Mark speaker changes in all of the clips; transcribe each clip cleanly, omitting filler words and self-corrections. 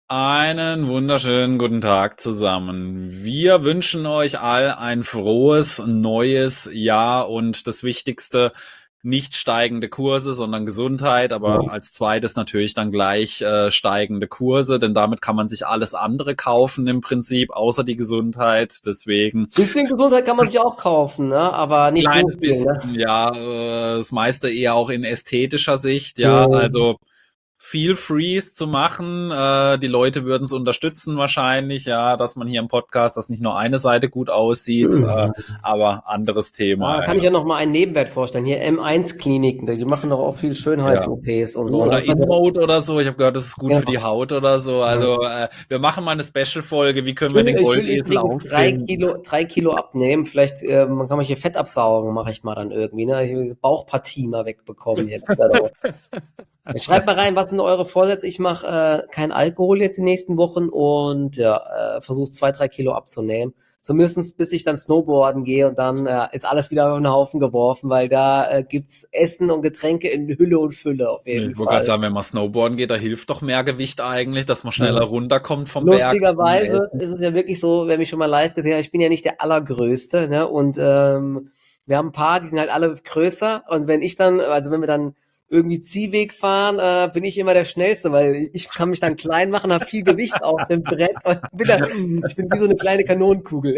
Speaker 1: Einen wunderschönen guten Tag zusammen. Wir wünschen euch all ein frohes neues Jahr und das Wichtigste, nicht steigende Kurse, sondern Gesundheit, aber als zweites natürlich dann gleich steigende Kurse, denn damit kann man sich alles andere kaufen im Prinzip, außer die Gesundheit. Deswegen
Speaker 2: Bisschen Gesundheit kann man sich auch kaufen, ne? Aber nicht so
Speaker 1: kleines
Speaker 2: viel,
Speaker 1: bisschen,
Speaker 2: ne?
Speaker 1: ja, das meiste eher auch in ästhetischer Sicht, ja, also Feel free zu machen. Die Leute würden es unterstützen wahrscheinlich, ja, dass man hier im Podcast, dass nicht nur eine Seite gut aussieht, aber anderes Thema.
Speaker 2: Kann ich ja noch mal einen Nebenwert vorstellen. Hier M1-Kliniken, die machen doch auch viel
Speaker 1: Ja.
Speaker 2: Schönheits-OPs und so.
Speaker 1: Oder InMode oder so. Ich habe gehört, das ist gut für die Haut oder so. Also wir machen mal eine Special-Folge. Wie können wir den
Speaker 2: Ich will
Speaker 1: Goldesel
Speaker 2: übrigens
Speaker 1: auffinden?
Speaker 2: 3 Kilo abnehmen. Vielleicht man kann man hier Fett absaugen, mache ich mal dann irgendwie. Ne? Ich will die Bauchpartie mal wegbekommen jetzt. Schreibt mal rein, was sind eure Vorsätze? Ich mache keinen Alkohol jetzt die nächsten Wochen und versuche 2, 3 Kilo abzunehmen. Zumindest bis ich dann Snowboarden gehe und dann ist alles wieder auf den Haufen geworfen, weil da gibt's Essen und Getränke in Hülle und Fülle auf jeden
Speaker 1: Ich wollte gerade
Speaker 2: Fall.
Speaker 1: sagen, wenn man Snowboarden geht, da hilft doch mehr Gewicht eigentlich, dass man schneller runterkommt vom Berg.
Speaker 2: Lustigerweise ist es ja wirklich so, wer mich schon mal live gesehen hat, ich bin ja nicht der Allergrößte, ne? Und wir haben ein paar, die sind halt alle größer. Und wenn wir dann irgendwie Ziehweg fahren, bin ich immer der Schnellste, weil ich kann mich dann klein machen, habe viel Gewicht auf dem Brett und ich bin wie so eine kleine Kanonenkugel.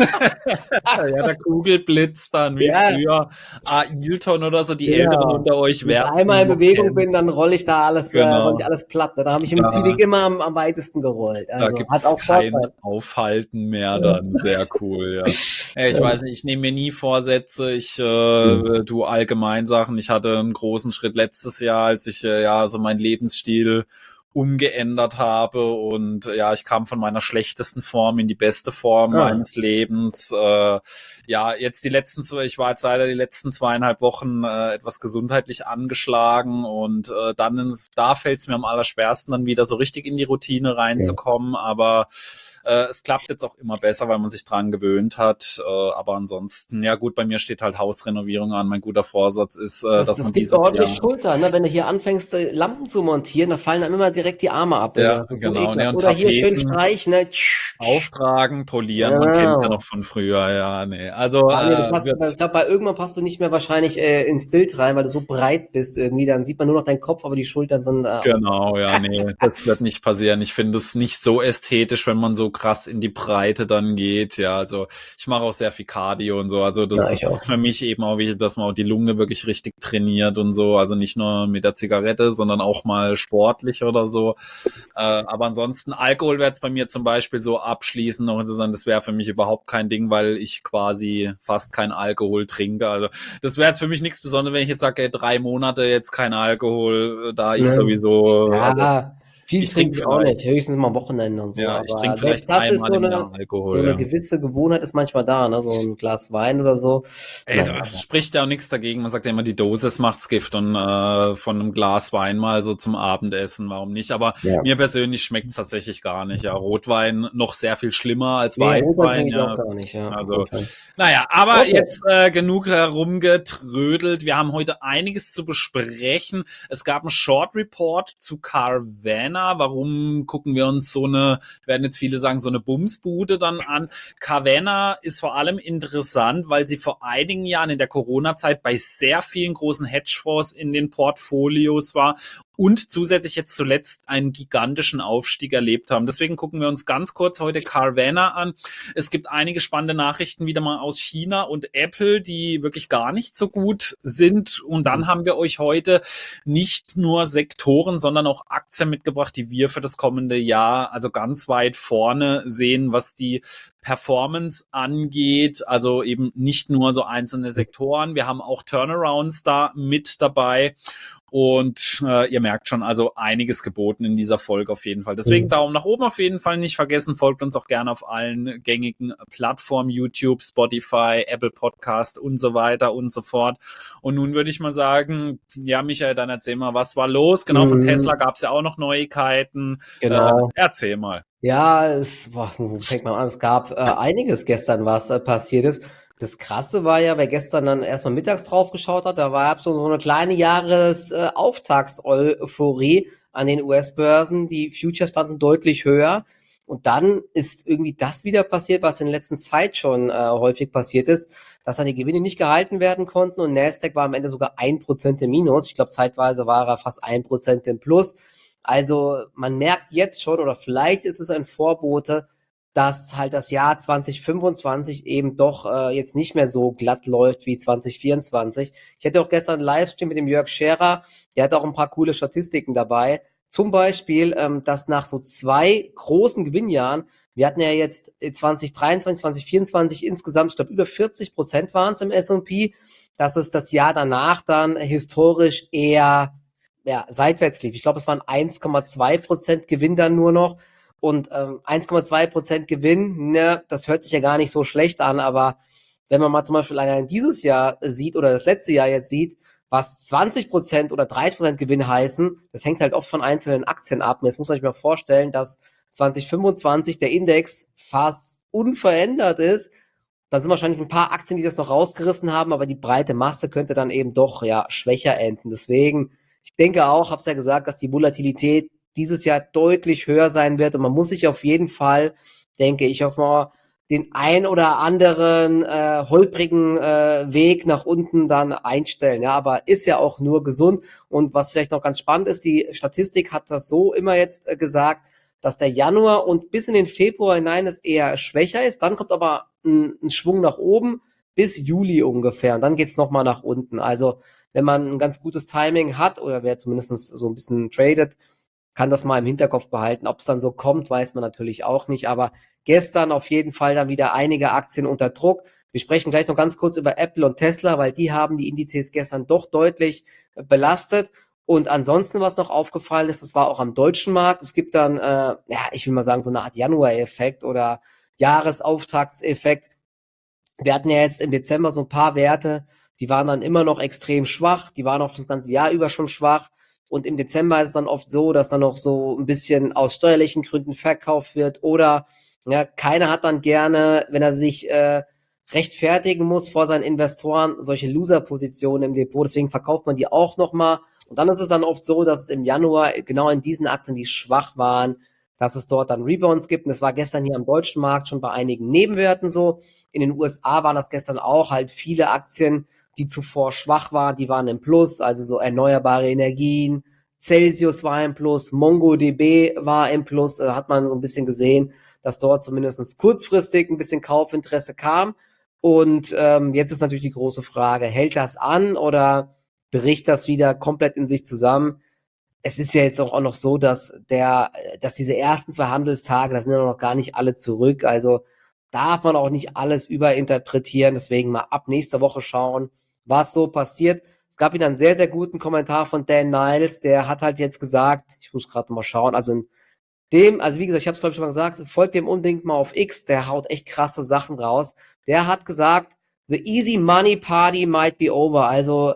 Speaker 1: Ja, der Kugelblitz dann, wie früher Ailton oder so, die Älteren unter euch
Speaker 2: Wenn ich
Speaker 1: werden.
Speaker 2: einmal in Bewegung bin, dann rolle ich da alles, roll
Speaker 1: Genau.
Speaker 2: ich alles platt. Da habe ich im Ziehweg immer am weitesten gerollt.
Speaker 1: Da
Speaker 2: Also, hat
Speaker 1: gibt's
Speaker 2: auch
Speaker 1: kein
Speaker 2: Vorteil.
Speaker 1: Aufhalten mehr dann. Sehr cool, ja. Ich weiß nicht, ich nehme mir nie Vorsätze. Ich tu allgemein Sachen. Ich hatte einen großen Schritt letztes Jahr, als ich so meinen Lebensstil umgeändert habe und ich kam von meiner schlechtesten Form in die beste Form meines Lebens. Jetzt ich war jetzt leider die letzten 2,5 Wochen etwas gesundheitlich angeschlagen und da fällt es mir am allerschwersten, dann wieder so richtig in die Routine reinzukommen, aber es klappt jetzt auch immer besser, weil man sich dran gewöhnt hat. Aber ansonsten, ja gut, bei mir steht halt Hausrenovierung an. Mein guter Vorsatz ist, dass man
Speaker 2: gibt
Speaker 1: dieses
Speaker 2: ordentlich
Speaker 1: Jahr...
Speaker 2: Schulter, ne? Wenn du hier anfängst, Lampen zu montieren, da fallen dann immer direkt die Arme ab.
Speaker 1: Ja,
Speaker 2: Das ist so
Speaker 1: genau. Ne,
Speaker 2: ekelhaft.
Speaker 1: und
Speaker 2: Oder hier schön
Speaker 1: Tapeten
Speaker 2: streichen, ne?
Speaker 1: auftragen, polieren, man kennt's ja noch
Speaker 2: Genau.
Speaker 1: von früher, ja, nee. Also
Speaker 2: Nee,
Speaker 1: wird...
Speaker 2: ich glaube, bei irgendwann passt du nicht mehr wahrscheinlich ins Bild rein, weil du so breit bist irgendwie. Dann sieht man nur noch deinen Kopf, aber die Schultern sind aus.
Speaker 1: Genau, ja, nee, das wird nicht passieren. Ich finde es nicht so ästhetisch, wenn man so krass in die Breite dann geht. Ja, also ich mache auch sehr viel Cardio und so. Also das
Speaker 2: Ja, ich
Speaker 1: ist
Speaker 2: auch.
Speaker 1: für mich eben auch wichtig, dass man auch die Lunge wirklich richtig trainiert und so. Also nicht nur mit der Zigarette, sondern auch mal sportlich oder so. Aber ansonsten, Alkohol wäre jetzt bei mir zum Beispiel so abschließend noch interessant. Das wäre für mich überhaupt kein Ding, weil ich quasi fast kein Alkohol trinke. Also das wäre jetzt für mich nichts Besonderes, wenn ich jetzt sage, ey, 3 Monate jetzt kein Alkohol, da ich sowieso, also
Speaker 2: Ja, viel
Speaker 1: ich trinke
Speaker 2: trinke ich auch nicht,
Speaker 1: vielleicht,
Speaker 2: höchstens mal am Wochenende und so.
Speaker 1: ja, ich
Speaker 2: Aber
Speaker 1: trinke
Speaker 2: selbst
Speaker 1: vielleicht
Speaker 2: das ist
Speaker 1: einmal im Jahr
Speaker 2: so
Speaker 1: Alkohol,
Speaker 2: eine
Speaker 1: ja.
Speaker 2: gewisse Gewohnheit ist manchmal da, ne? So ein Glas Wein oder so.
Speaker 1: Ey,
Speaker 2: Naja.
Speaker 1: da spricht ja auch nichts dagegen. Man sagt ja immer, die Dosis macht's Gift und von einem Glas Wein mal so zum Abendessen, warum nicht? Aber
Speaker 2: Ja.
Speaker 1: mir persönlich schmeckt's tatsächlich gar nicht. Ja, Rotwein noch sehr viel schlimmer als
Speaker 2: Nee, Rotwein
Speaker 1: Weißwein,
Speaker 2: trinke ich auch
Speaker 1: ja.
Speaker 2: gar nicht, ja.
Speaker 1: Also,
Speaker 2: Rotwein.
Speaker 1: naja, aber
Speaker 2: Okay.
Speaker 1: jetzt genug herumgetrödelt. Wir haben heute einiges zu besprechen. Es gab einen Short Report zu Carvana. Warum gucken wir uns werden jetzt viele sagen, so eine Bumsbude dann an? Carvana ist vor allem interessant, weil sie vor einigen Jahren in der Corona-Zeit bei sehr vielen großen Hedgefonds in den Portfolios war und zusätzlich jetzt zuletzt einen gigantischen Aufstieg erlebt haben. Deswegen gucken wir uns ganz kurz heute Carvana an. Es gibt einige spannende Nachrichten wieder mal aus China und Apple, die wirklich gar nicht so gut sind. Und dann haben wir euch heute nicht nur Sektoren, sondern auch Aktien mitgebracht, die wir für das kommende Jahr also ganz weit vorne sehen, was die Performance angeht, also eben nicht nur so einzelne Sektoren. Wir haben auch Turnarounds da mit dabei. Und ihr merkt schon, also einiges geboten in dieser Folge auf jeden Fall. Deswegen Daumen nach oben auf jeden Fall nicht vergessen. Folgt uns auch gerne auf allen gängigen Plattformen, YouTube, Spotify, Apple Podcast und so weiter und so fort. Und nun würde ich mal sagen, ja Michael, dann erzähl mal, was war los? Genau, von Tesla gab es ja auch noch Neuigkeiten.
Speaker 2: Genau.
Speaker 1: Erzähl mal.
Speaker 2: Ja, wo fängt man an? Es gab einiges gestern, was passiert ist. Das Krasse war ja, wer gestern dann erstmal mittags drauf geschaut hat, da war so eine kleine Jahresauftags-Euphorie an den US-Börsen. Die Futures standen deutlich höher. Und dann ist irgendwie das wieder passiert, was in der letzten Zeit schon häufig passiert ist, dass dann die Gewinne nicht gehalten werden konnten und Nasdaq war am Ende sogar 1% im Minus. Ich glaube, zeitweise war er fast 1% im Plus. Also man merkt jetzt schon, oder vielleicht ist es ein Vorbote, dass halt das Jahr 2025 eben doch jetzt nicht mehr so glatt läuft wie 2024. Ich hatte auch gestern einen Livestream mit dem Jörg Scherer, der hat auch ein paar coole Statistiken dabei. Zum Beispiel, dass nach so 2 großen Gewinnjahren, wir hatten ja jetzt 2023, 2024 insgesamt, ich glaube über 40% waren es im S&P, dass es das Jahr danach dann historisch eher seitwärts lief. Ich glaube, es waren 1,2% Gewinn dann nur noch. Und 1,2% Gewinn, ne, das hört sich ja gar nicht so schlecht an, aber wenn man mal zum Beispiel allein dieses Jahr sieht oder das letzte Jahr jetzt sieht, was 20% oder 30% Gewinn heißen, das hängt halt oft von einzelnen Aktien ab. Und jetzt muss man sich mal vorstellen, dass 2025 der Index fast unverändert ist. Dann sind wahrscheinlich ein paar Aktien, die das noch rausgerissen haben, aber die breite Masse könnte dann eben doch schwächer enden. Deswegen, ich denke auch, habe es ja gesagt, dass die Volatilität dieses Jahr deutlich höher sein wird und man muss sich auf jeden Fall, denke ich, auf mal den ein oder anderen holprigen Weg nach unten dann einstellen. Ja, aber ist ja auch nur gesund. Und was vielleicht noch ganz spannend ist, die Statistik hat das so immer jetzt gesagt, dass der Januar und bis in den Februar hinein es eher schwächer ist. Dann kommt aber ein Schwung nach oben bis Juli ungefähr und dann geht's nochmal nach unten. Also wenn man ein ganz gutes Timing hat oder wer zumindest so ein bisschen tradet, kann das mal im Hinterkopf behalten. Ob es dann so kommt, weiß man natürlich auch nicht. Aber gestern auf jeden Fall dann wieder einige Aktien unter Druck. Wir sprechen gleich noch ganz kurz über Apple und Tesla, weil die haben die Indizes gestern doch deutlich belastet. Und ansonsten, was noch aufgefallen ist, das war auch am deutschen Markt. Es gibt dann, ich will mal sagen, so eine Art Januar-Effekt oder Jahresauftaktseffekt. Wir hatten ja jetzt im Dezember so ein paar Werte, die waren dann immer noch extrem schwach. Die waren auch das ganze Jahr über schon schwach. Und im Dezember ist es dann oft so, dass dann noch so ein bisschen aus steuerlichen Gründen verkauft wird oder keiner hat dann gerne, wenn er sich rechtfertigen muss vor seinen Investoren, solche Loser-Positionen im Depot. Deswegen verkauft man die auch nochmal. Und dann ist es dann oft so, dass es im Januar genau in diesen Aktien, die schwach waren, dass es dort dann Rebounds gibt. Und das war gestern hier am deutschen Markt schon bei einigen Nebenwerten so. In den USA waren das gestern auch halt viele Aktien, die zuvor schwach waren, die waren im Plus, also so erneuerbare Energien, Celsius war im Plus, MongoDB war im Plus, da hat man so ein bisschen gesehen, dass dort zumindest kurzfristig ein bisschen Kaufinteresse kam. Und jetzt ist natürlich die große Frage, hält das an oder bricht das wieder komplett in sich zusammen? Es ist ja jetzt auch noch so, dass diese ersten 2 Handelstage, da sind ja noch gar nicht alle zurück, also darf man auch nicht alles überinterpretieren, deswegen mal ab nächster Woche schauen, was so passiert. Es gab wieder einen sehr, sehr guten Kommentar von Dan Niles, der hat halt jetzt gesagt, ich muss gerade mal schauen, also wie gesagt, ich habe es glaube ich schon mal gesagt, folgt dem unbedingt mal auf X, der haut echt krasse Sachen raus. Der hat gesagt, the easy money party might be over, also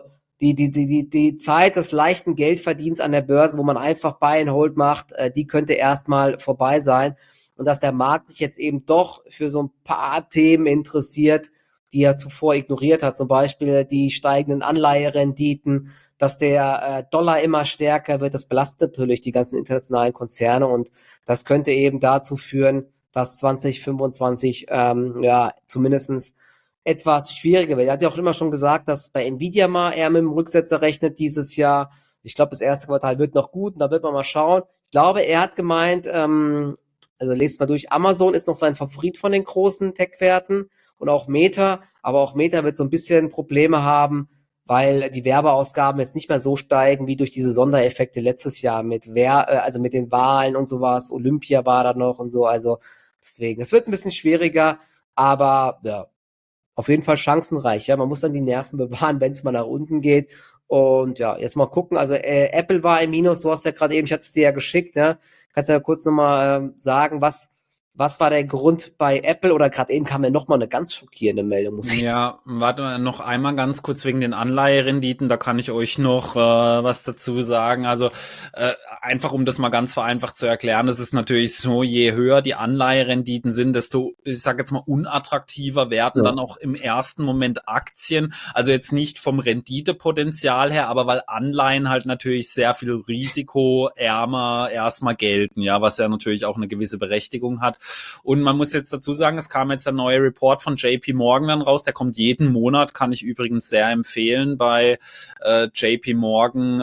Speaker 2: die Zeit des leichten Geldverdienens an der Börse, wo man einfach Buy and Hold macht, die könnte erstmal vorbei sein. Und dass der Markt sich jetzt eben doch für so ein paar Themen interessiert, die er zuvor ignoriert hat. Zum Beispiel die steigenden Anleiherenditen, dass der Dollar immer stärker wird. Das belastet natürlich die ganzen internationalen Konzerne und das könnte eben dazu führen, dass 2025 zumindest etwas schwieriger wird. Er hat ja auch immer schon gesagt, dass bei Nvidia mal er mit dem Rücksetzer rechnet dieses Jahr. Ich glaube, das erste Quartal wird noch gut und da wird man mal schauen. Ich glaube, er hat gemeint, also lest mal durch, Amazon ist noch sein Favorit von den großen Tech-Werten und auch Meta, aber auch Meta wird so ein bisschen Probleme haben, weil die Werbeausgaben jetzt nicht mehr so steigen wie durch diese Sondereffekte letztes Jahr also mit den Wahlen und sowas. Olympia war da noch und so, also deswegen. Es wird ein bisschen schwieriger, aber ja, auf jeden Fall chancenreich. Ja, man muss dann die Nerven bewahren, wenn es mal nach unten geht. Und ja, jetzt mal gucken. Also Apple war im Minus. Du hast ja gerade eben, ich hatte es dir ja geschickt. Ne? Kannst du ja kurz nochmal sagen, was was war der Grund bei Apple? Oder gerade eben kam ja nochmal eine ganz schockierende Meldung, muss ich.
Speaker 1: Ja, warte mal, noch einmal ganz kurz wegen den Anleiherenditen, da kann ich euch noch was dazu sagen. Also einfach um das mal ganz vereinfacht zu erklären, es ist natürlich so, je höher die Anleiherenditen sind, desto, ich sage jetzt mal, unattraktiver werden
Speaker 2: Ja.
Speaker 1: dann auch im ersten Moment Aktien. Also jetzt nicht vom Renditepotenzial her, aber weil Anleihen halt natürlich sehr viel risikoärmer erstmal gelten, ja, was ja natürlich auch eine gewisse Berechtigung hat. Und man muss jetzt dazu sagen, es kam jetzt ein neuer Report von JP Morgan dann raus, der kommt jeden Monat, kann ich übrigens sehr empfehlen bei JP Morgan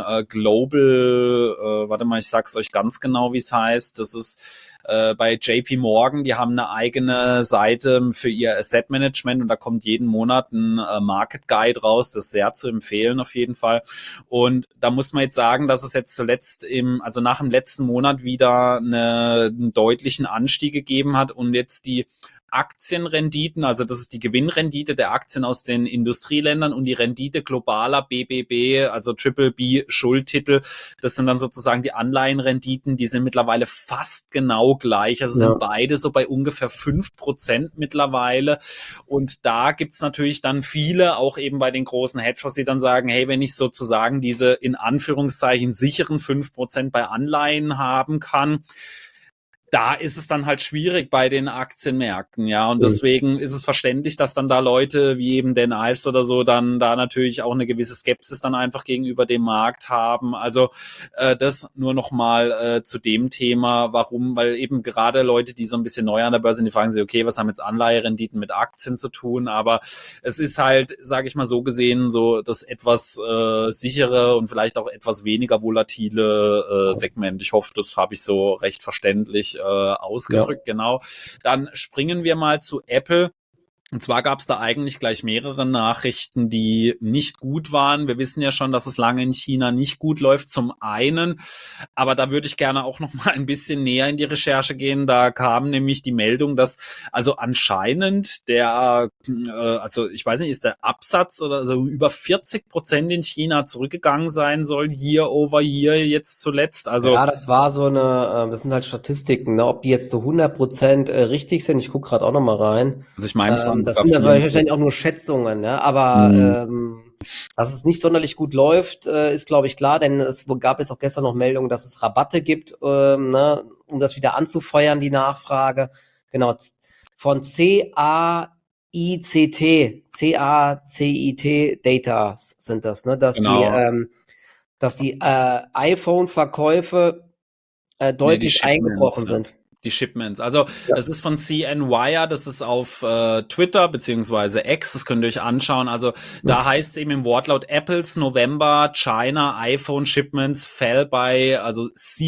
Speaker 1: Global, warte mal, ich sag's euch ganz genau, wie es heißt, das ist bei JP Morgan, die haben eine eigene Seite für ihr Asset Management und da kommt jeden Monat ein Market Guide raus, das ist sehr zu empfehlen auf jeden Fall. Und da muss man jetzt sagen, dass es jetzt zuletzt also nach dem letzten Monat wieder einen deutlichen Anstieg gegeben hat und jetzt die Aktienrenditen, also das ist die Gewinnrendite der Aktien aus den Industrieländern und die Rendite globaler BBB, also Triple B Schuldtitel, das sind dann sozusagen die Anleihenrenditen, die sind mittlerweile fast genau gleich, also sind beide so bei ungefähr 5% mittlerweile und da gibt's natürlich dann viele, auch eben bei den großen Hedgefonds, die dann sagen, hey, wenn ich sozusagen diese in Anführungszeichen sicheren 5% bei Anleihen haben kann, da ist es dann halt schwierig bei den Aktienmärkten, ja, und deswegen ist es verständlich, dass dann da Leute wie eben Dan Ives oder so dann da natürlich auch eine gewisse Skepsis dann einfach gegenüber dem Markt haben. Also das nur noch mal zu dem Thema, warum, weil eben gerade Leute, die so ein bisschen neu an der Börse sind, die fragen sich, okay, was haben jetzt Anleiherenditen mit Aktien zu tun, aber es ist halt, sage ich mal so gesehen, so das etwas sichere und vielleicht auch etwas weniger volatile Segment. Ich hoffe, das habe ich so recht verständlich ausgedrückt, genau. Dann springen wir mal zu Apple. Und zwar gab es da eigentlich gleich mehrere Nachrichten, die nicht gut waren. Wir wissen ja schon, dass es lange in China nicht gut läuft, zum einen. Aber da würde ich gerne auch noch mal ein bisschen näher in die Recherche gehen. Da kam nämlich die Meldung, dass also anscheinend also ich weiß nicht, ist der Absatz oder so über 40% in China zurückgegangen sein soll, year over year jetzt zuletzt. Also
Speaker 2: ja, das war so eine, das sind halt Statistiken, ne? Ob die jetzt zu 100% richtig sind, ich gucke gerade auch noch mal rein.
Speaker 1: ich meine, es waren
Speaker 2: Das
Speaker 1: sogar
Speaker 2: sind aber
Speaker 1: 44.
Speaker 2: wahrscheinlich auch nur Schätzungen, ne? Aber dass es nicht sonderlich gut läuft, ist, glaube ich, klar, denn es gab jetzt auch gestern noch Meldungen, dass es Rabatte gibt, ne? Um das wieder anzufeuern, die Nachfrage. Genau, von CAICT Data sind das, ne?
Speaker 1: Genau.
Speaker 2: Dass die iPhone-Verkäufe
Speaker 1: Nee, die
Speaker 2: deutlich
Speaker 1: Shipments,
Speaker 2: eingebrochen
Speaker 1: ja.
Speaker 2: sind.
Speaker 1: Die Shipments. Also
Speaker 2: Ja.
Speaker 1: es ist von CNYR, das ist auf Twitter beziehungsweise X, das könnt ihr euch anschauen. Also da heißt es eben im Wortlaut, Apples November China iPhone Shipments fell bei also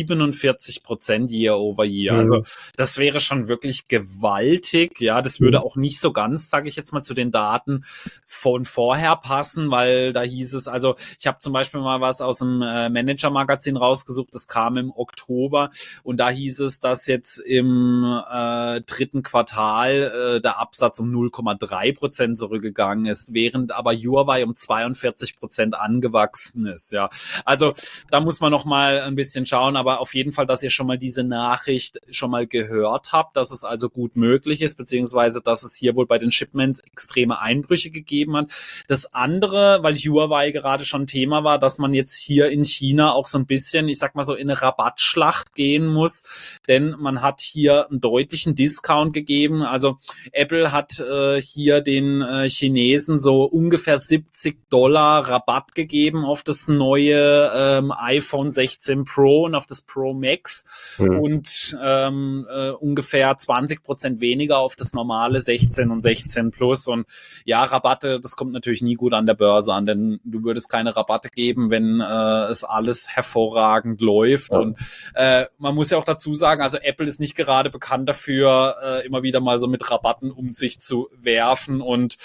Speaker 1: 47% year over year. Also das wäre schon wirklich gewaltig. Ja, das würde auch nicht so ganz, sage ich jetzt mal, zu den Daten von vorher passen, weil da hieß es, also ich habe zum Beispiel mal was aus dem Manager-Magazin rausgesucht, das kam im Oktober und da hieß es, dass jetzt im dritten Quartal der Absatz um 0,3% zurückgegangen ist, während aber Huawei um 42% angewachsen ist. Ja, also da muss man noch mal ein bisschen schauen, aber auf jeden Fall, dass ihr schon mal diese Nachricht schon mal gehört habt, dass es also gut möglich ist, beziehungsweise dass es hier wohl bei den Shipments extreme Einbrüche gegeben hat. Das andere, weil Huawei gerade schon Thema war, dass man jetzt hier in China auch so ein bisschen, ich sag mal so, in eine Rabattschlacht gehen muss, denn man hat hier einen deutlichen Discount gegeben. Also Apple hat hier den Chinesen so ungefähr $70 Rabatt gegeben auf das neue iPhone 16 Pro und auf das Pro Max und ungefähr 20% weniger auf das normale 16 und 16 Plus. Und ja, Rabatte, das kommt natürlich nie gut an der Börse an, denn du würdest keine Rabatte geben, wenn es alles hervorragend läuft. Und man muss ja auch dazu sagen, also Apple ist nicht gerade bekannt dafür, immer wieder mal so mit Rabatten um sich zu werfen und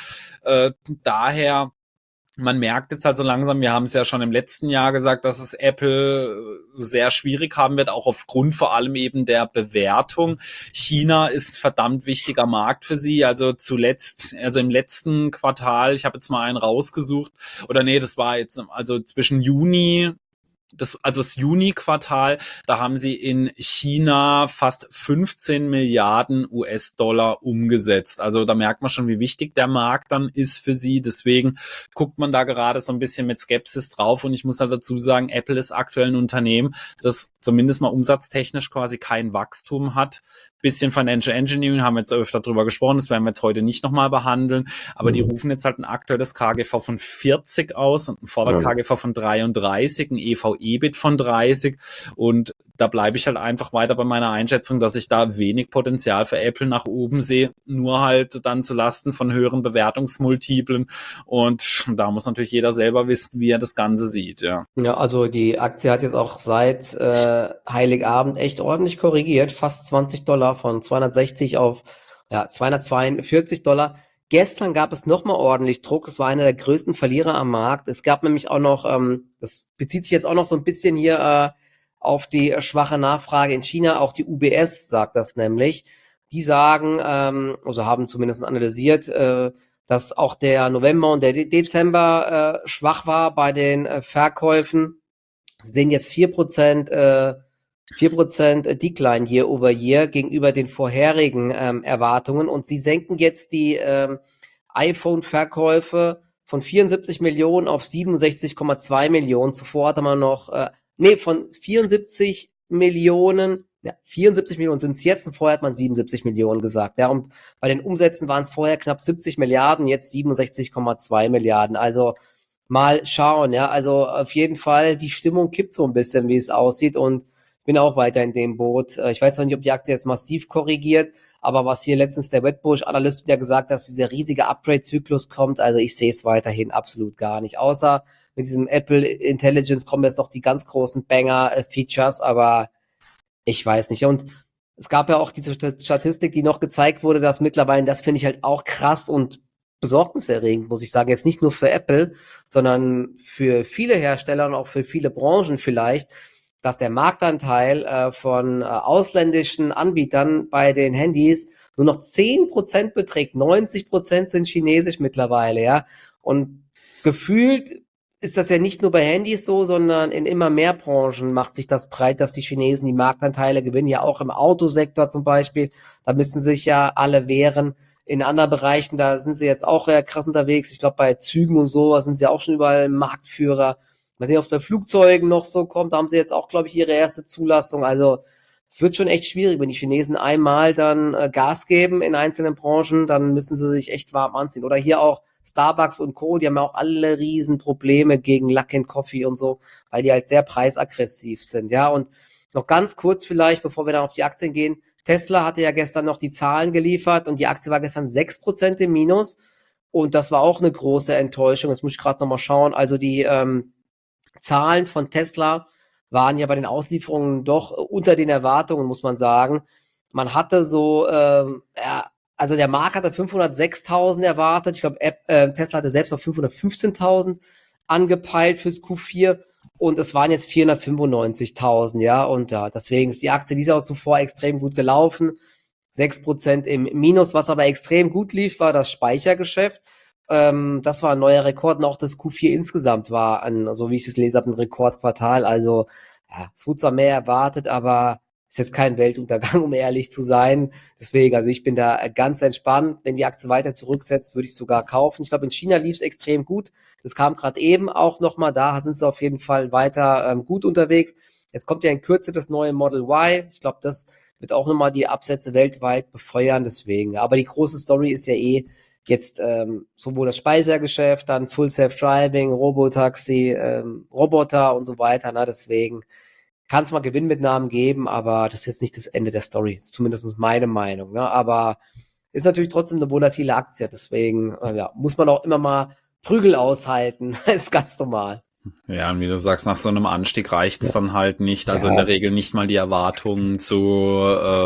Speaker 1: daher man merkt jetzt halt so langsam, wir haben es ja schon im letzten Jahr gesagt, dass es Apple sehr schwierig haben wird, auch aufgrund vor allem eben der Bewertung. China ist ein verdammt wichtiger Markt für sie. Also zuletzt, also im letzten Quartal, ich habe jetzt mal einen rausgesucht, oder nee, das war jetzt also zwischen Juni das Juni-Quartal, da haben sie in China fast 15 Milliarden US-Dollar umgesetzt. Also da merkt man schon, wie wichtig der Markt dann ist für sie. Deswegen guckt man da gerade so ein bisschen mit Skepsis drauf. Und ich muss halt dazu sagen, Apple ist aktuell ein Unternehmen, das zumindest mal umsatztechnisch quasi kein Wachstum hat. Bisschen Financial Engineering, haben wir jetzt öfter drüber gesprochen, das werden wir jetzt heute nicht nochmal behandeln, aber die rufen jetzt halt ein aktuelles KGV von 40 aus und ein Forward-KGV von 33, ein EV-EBIT von 30 und da bleibe ich halt einfach weiter bei meiner Einschätzung, dass ich da wenig Potenzial für Apple nach oben sehe, nur halt dann zu Lasten von höheren Bewertungsmultiplen und da muss natürlich jeder selber wissen, wie er das Ganze sieht, ja.
Speaker 2: Ja, also die Aktie hat jetzt auch seit Heiligabend echt ordentlich korrigiert, fast $20 von 260 auf 242 $. Gestern gab es nochmal ordentlich Druck, es war einer der größten Verlierer am Markt. Es gab nämlich auch noch, das bezieht sich jetzt auch noch so ein bisschen hier auf die schwache Nachfrage in China, auch die UBS sagt das nämlich. Die sagen, also haben zumindest analysiert, dass auch der November und der Dezember schwach war bei den Verkäufen. Sie sehen jetzt 4% Decline year over year gegenüber den vorherigen Erwartungen und sie senken jetzt die iPhone-Verkäufe von 74 Millionen auf 67,2 Millionen. Zuvor hatte man noch, von 74 Millionen, 74 Millionen sind es jetzt und vorher hat man 77 Millionen gesagt. Ja, und bei den Umsätzen waren es vorher knapp 70 Milliarden, jetzt 67,2 Milliarden. Also mal schauen, ja, also auf jeden Fall, die Stimmung kippt so ein bisschen, wie es aussieht und bin auch weiter in dem Boot. Ich weiß zwar nicht, ob die Aktie jetzt massiv korrigiert, aber was hier letztens der Wedbush-Analyst wieder gesagt hat, dass dieser riesige Upgrade-Zyklus kommt, also ich sehe es weiterhin absolut gar nicht. Außer mit diesem Apple Intelligence kommen jetzt noch die ganz großen Banger-Features, aber ich weiß nicht. Und es gab ja auch diese Statistik, die noch gezeigt wurde, dass mittlerweile, das finde ich halt auch krass und besorgniserregend, muss ich sagen, jetzt nicht nur für Apple, sondern für viele Hersteller und auch für viele Branchen vielleicht, dass der Marktanteil von ausländischen Anbietern bei den Handys nur noch 10% beträgt. 90% sind chinesisch mittlerweile, ja. Und gefühlt ist das ja nicht nur bei Handys so, sondern in immer mehr Branchen macht sich das breit, dass die Chinesen die Marktanteile gewinnen. Ja, auch im Autosektor zum Beispiel. Da müssen sich ja alle wehren. In anderen Bereichen, da sind sie jetzt auch krass unterwegs. Ich glaube, bei Zügen und so sind sie auch schon überall Marktführer. Mal sehen, ob es bei Flugzeugen noch so kommt. Da haben sie jetzt auch, glaube ich, ihre erste Zulassung. Also es wird schon echt schwierig, wenn die Chinesen einmal dann Gas geben in einzelnen Branchen, dann müssen sie sich echt warm anziehen. Oder hier auch Starbucks und Co., die haben ja auch alle riesen Probleme gegen Luckin Coffee und so, weil die halt sehr preisaggressiv sind. Ja, und noch ganz kurz vielleicht, bevor wir dann auf die Aktien gehen. Tesla hatte ja gestern noch die Zahlen geliefert und die Aktie war gestern 6% im Minus. Und das war auch eine große Enttäuschung. Jetzt muss ich gerade nochmal schauen. Also die Zahlen von Tesla waren ja bei den Auslieferungen doch unter den Erwartungen, muss man sagen. Man hatte so, also der Markt hatte 506.000 erwartet. Ich glaube, Tesla hatte selbst auf 515.000 angepeilt fürs Q4 und es waren jetzt 495.000, ja. Und ja, deswegen ist die Aktie, die ist auch zuvor extrem gut gelaufen. 6% im Minus, was aber extrem gut lief, war das Speichergeschäft. Das war ein neuer Rekord und auch das Q4 insgesamt war, so wie ich es lese, ein Rekordquartal. Also ja, es wurde zwar mehr erwartet, aber ist jetzt kein Weltuntergang, um ehrlich zu sein. Deswegen, also ich bin da ganz entspannt. Wenn die Aktie weiter zurücksetzt, würde ich es sogar kaufen. Ich glaube, in China lief es extrem gut. Das kam gerade eben auch nochmal. Da sind sie auf jeden Fall weiter gut unterwegs. Jetzt kommt ja in Kürze das neue Model Y. Ich glaube, das wird auch nochmal die Absätze weltweit befeuern. Deswegen. Aber die große Story ist ja jetzt sowohl das Speichergeschäft, dann Full Self-Driving, Robotaxi, Roboter und so weiter. Na, deswegen kann es mal Gewinnmitnahmen geben, aber das ist jetzt nicht das Ende der Story. Das ist zumindest meine Meinung. Ne? Aber ist natürlich trotzdem eine volatile Aktie. Deswegen muss man auch immer mal Prügel aushalten. Das ist ganz normal.
Speaker 1: Ja, und wie du sagst, nach so einem Anstieg reicht's dann halt nicht. Also in der Regel nicht mal die Erwartungen zu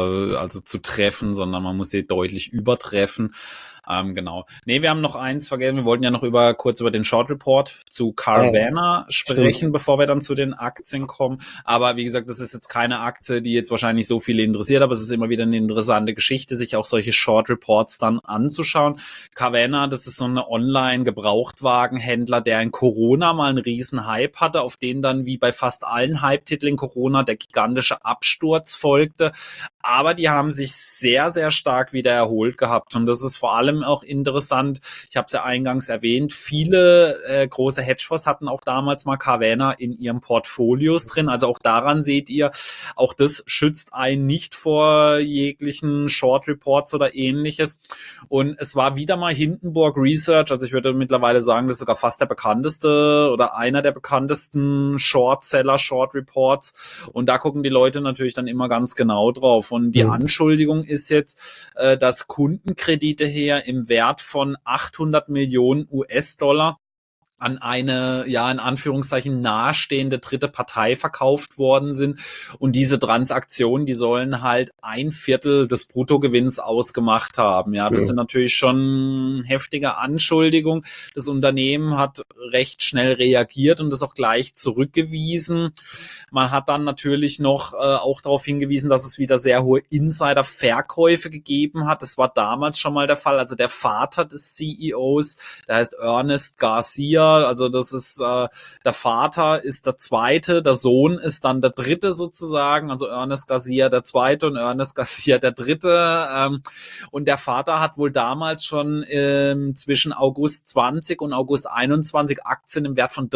Speaker 1: treffen, sondern man muss sie deutlich übertreffen. Genau. Nee, wir haben noch eins vergessen. Wir wollten ja kurz über den Short Report zu Carvana sprechen, bevor wir dann zu den Aktien kommen. Aber wie gesagt, das ist jetzt keine Aktie, die jetzt wahrscheinlich so viele interessiert, aber es ist immer wieder eine interessante Geschichte, sich auch solche Short Reports dann anzuschauen. Carvana, das ist so eine Online-Gebrauchtwagenhändler, der in Corona mal einen riesen Hype hatte, auf den dann wie bei fast allen Hype-Titeln in Corona der gigantische Absturz folgte. Aber die haben sich sehr, sehr stark wieder erholt gehabt. Und das ist vor allem auch interessant. Ich habe es ja eingangs erwähnt. Viele große Hedgefonds hatten auch damals mal Carvana in ihren Portfolios drin. Also auch daran seht ihr, auch das schützt einen nicht vor jeglichen Short Reports oder ähnliches. Und es war wieder mal Hindenburg Research. Also ich würde mittlerweile sagen, das ist sogar fast der bekannteste oder einer der bekanntesten Short-Seller, Short Reports. Und da gucken die Leute natürlich dann immer ganz genau drauf. Und die Anschuldigung ist jetzt, dass Kundenkredite her im Wert von 800 Millionen US-Dollar an eine, ja, in Anführungszeichen nahestehende dritte Partei verkauft worden sind. Und diese Transaktionen, die sollen halt 1/4 des Bruttogewinns ausgemacht haben. Ja, das sind natürlich schon heftige Anschuldigungen. Das Unternehmen hat recht schnell reagiert und das auch gleich zurückgewiesen. Man hat dann natürlich noch auch darauf hingewiesen, dass es wieder sehr hohe Insider-Verkäufe gegeben hat. Das war damals schon mal der Fall. Also der Vater des CEOs, der heißt Ernest Garcia. Also das ist der Vater ist der Zweite, der Sohn ist dann der Dritte sozusagen, also Ernest Garcia der Zweite und Ernest Garcia der Dritte. Und der Vater hat wohl damals schon zwischen August 20 und August 21 Aktien im Wert von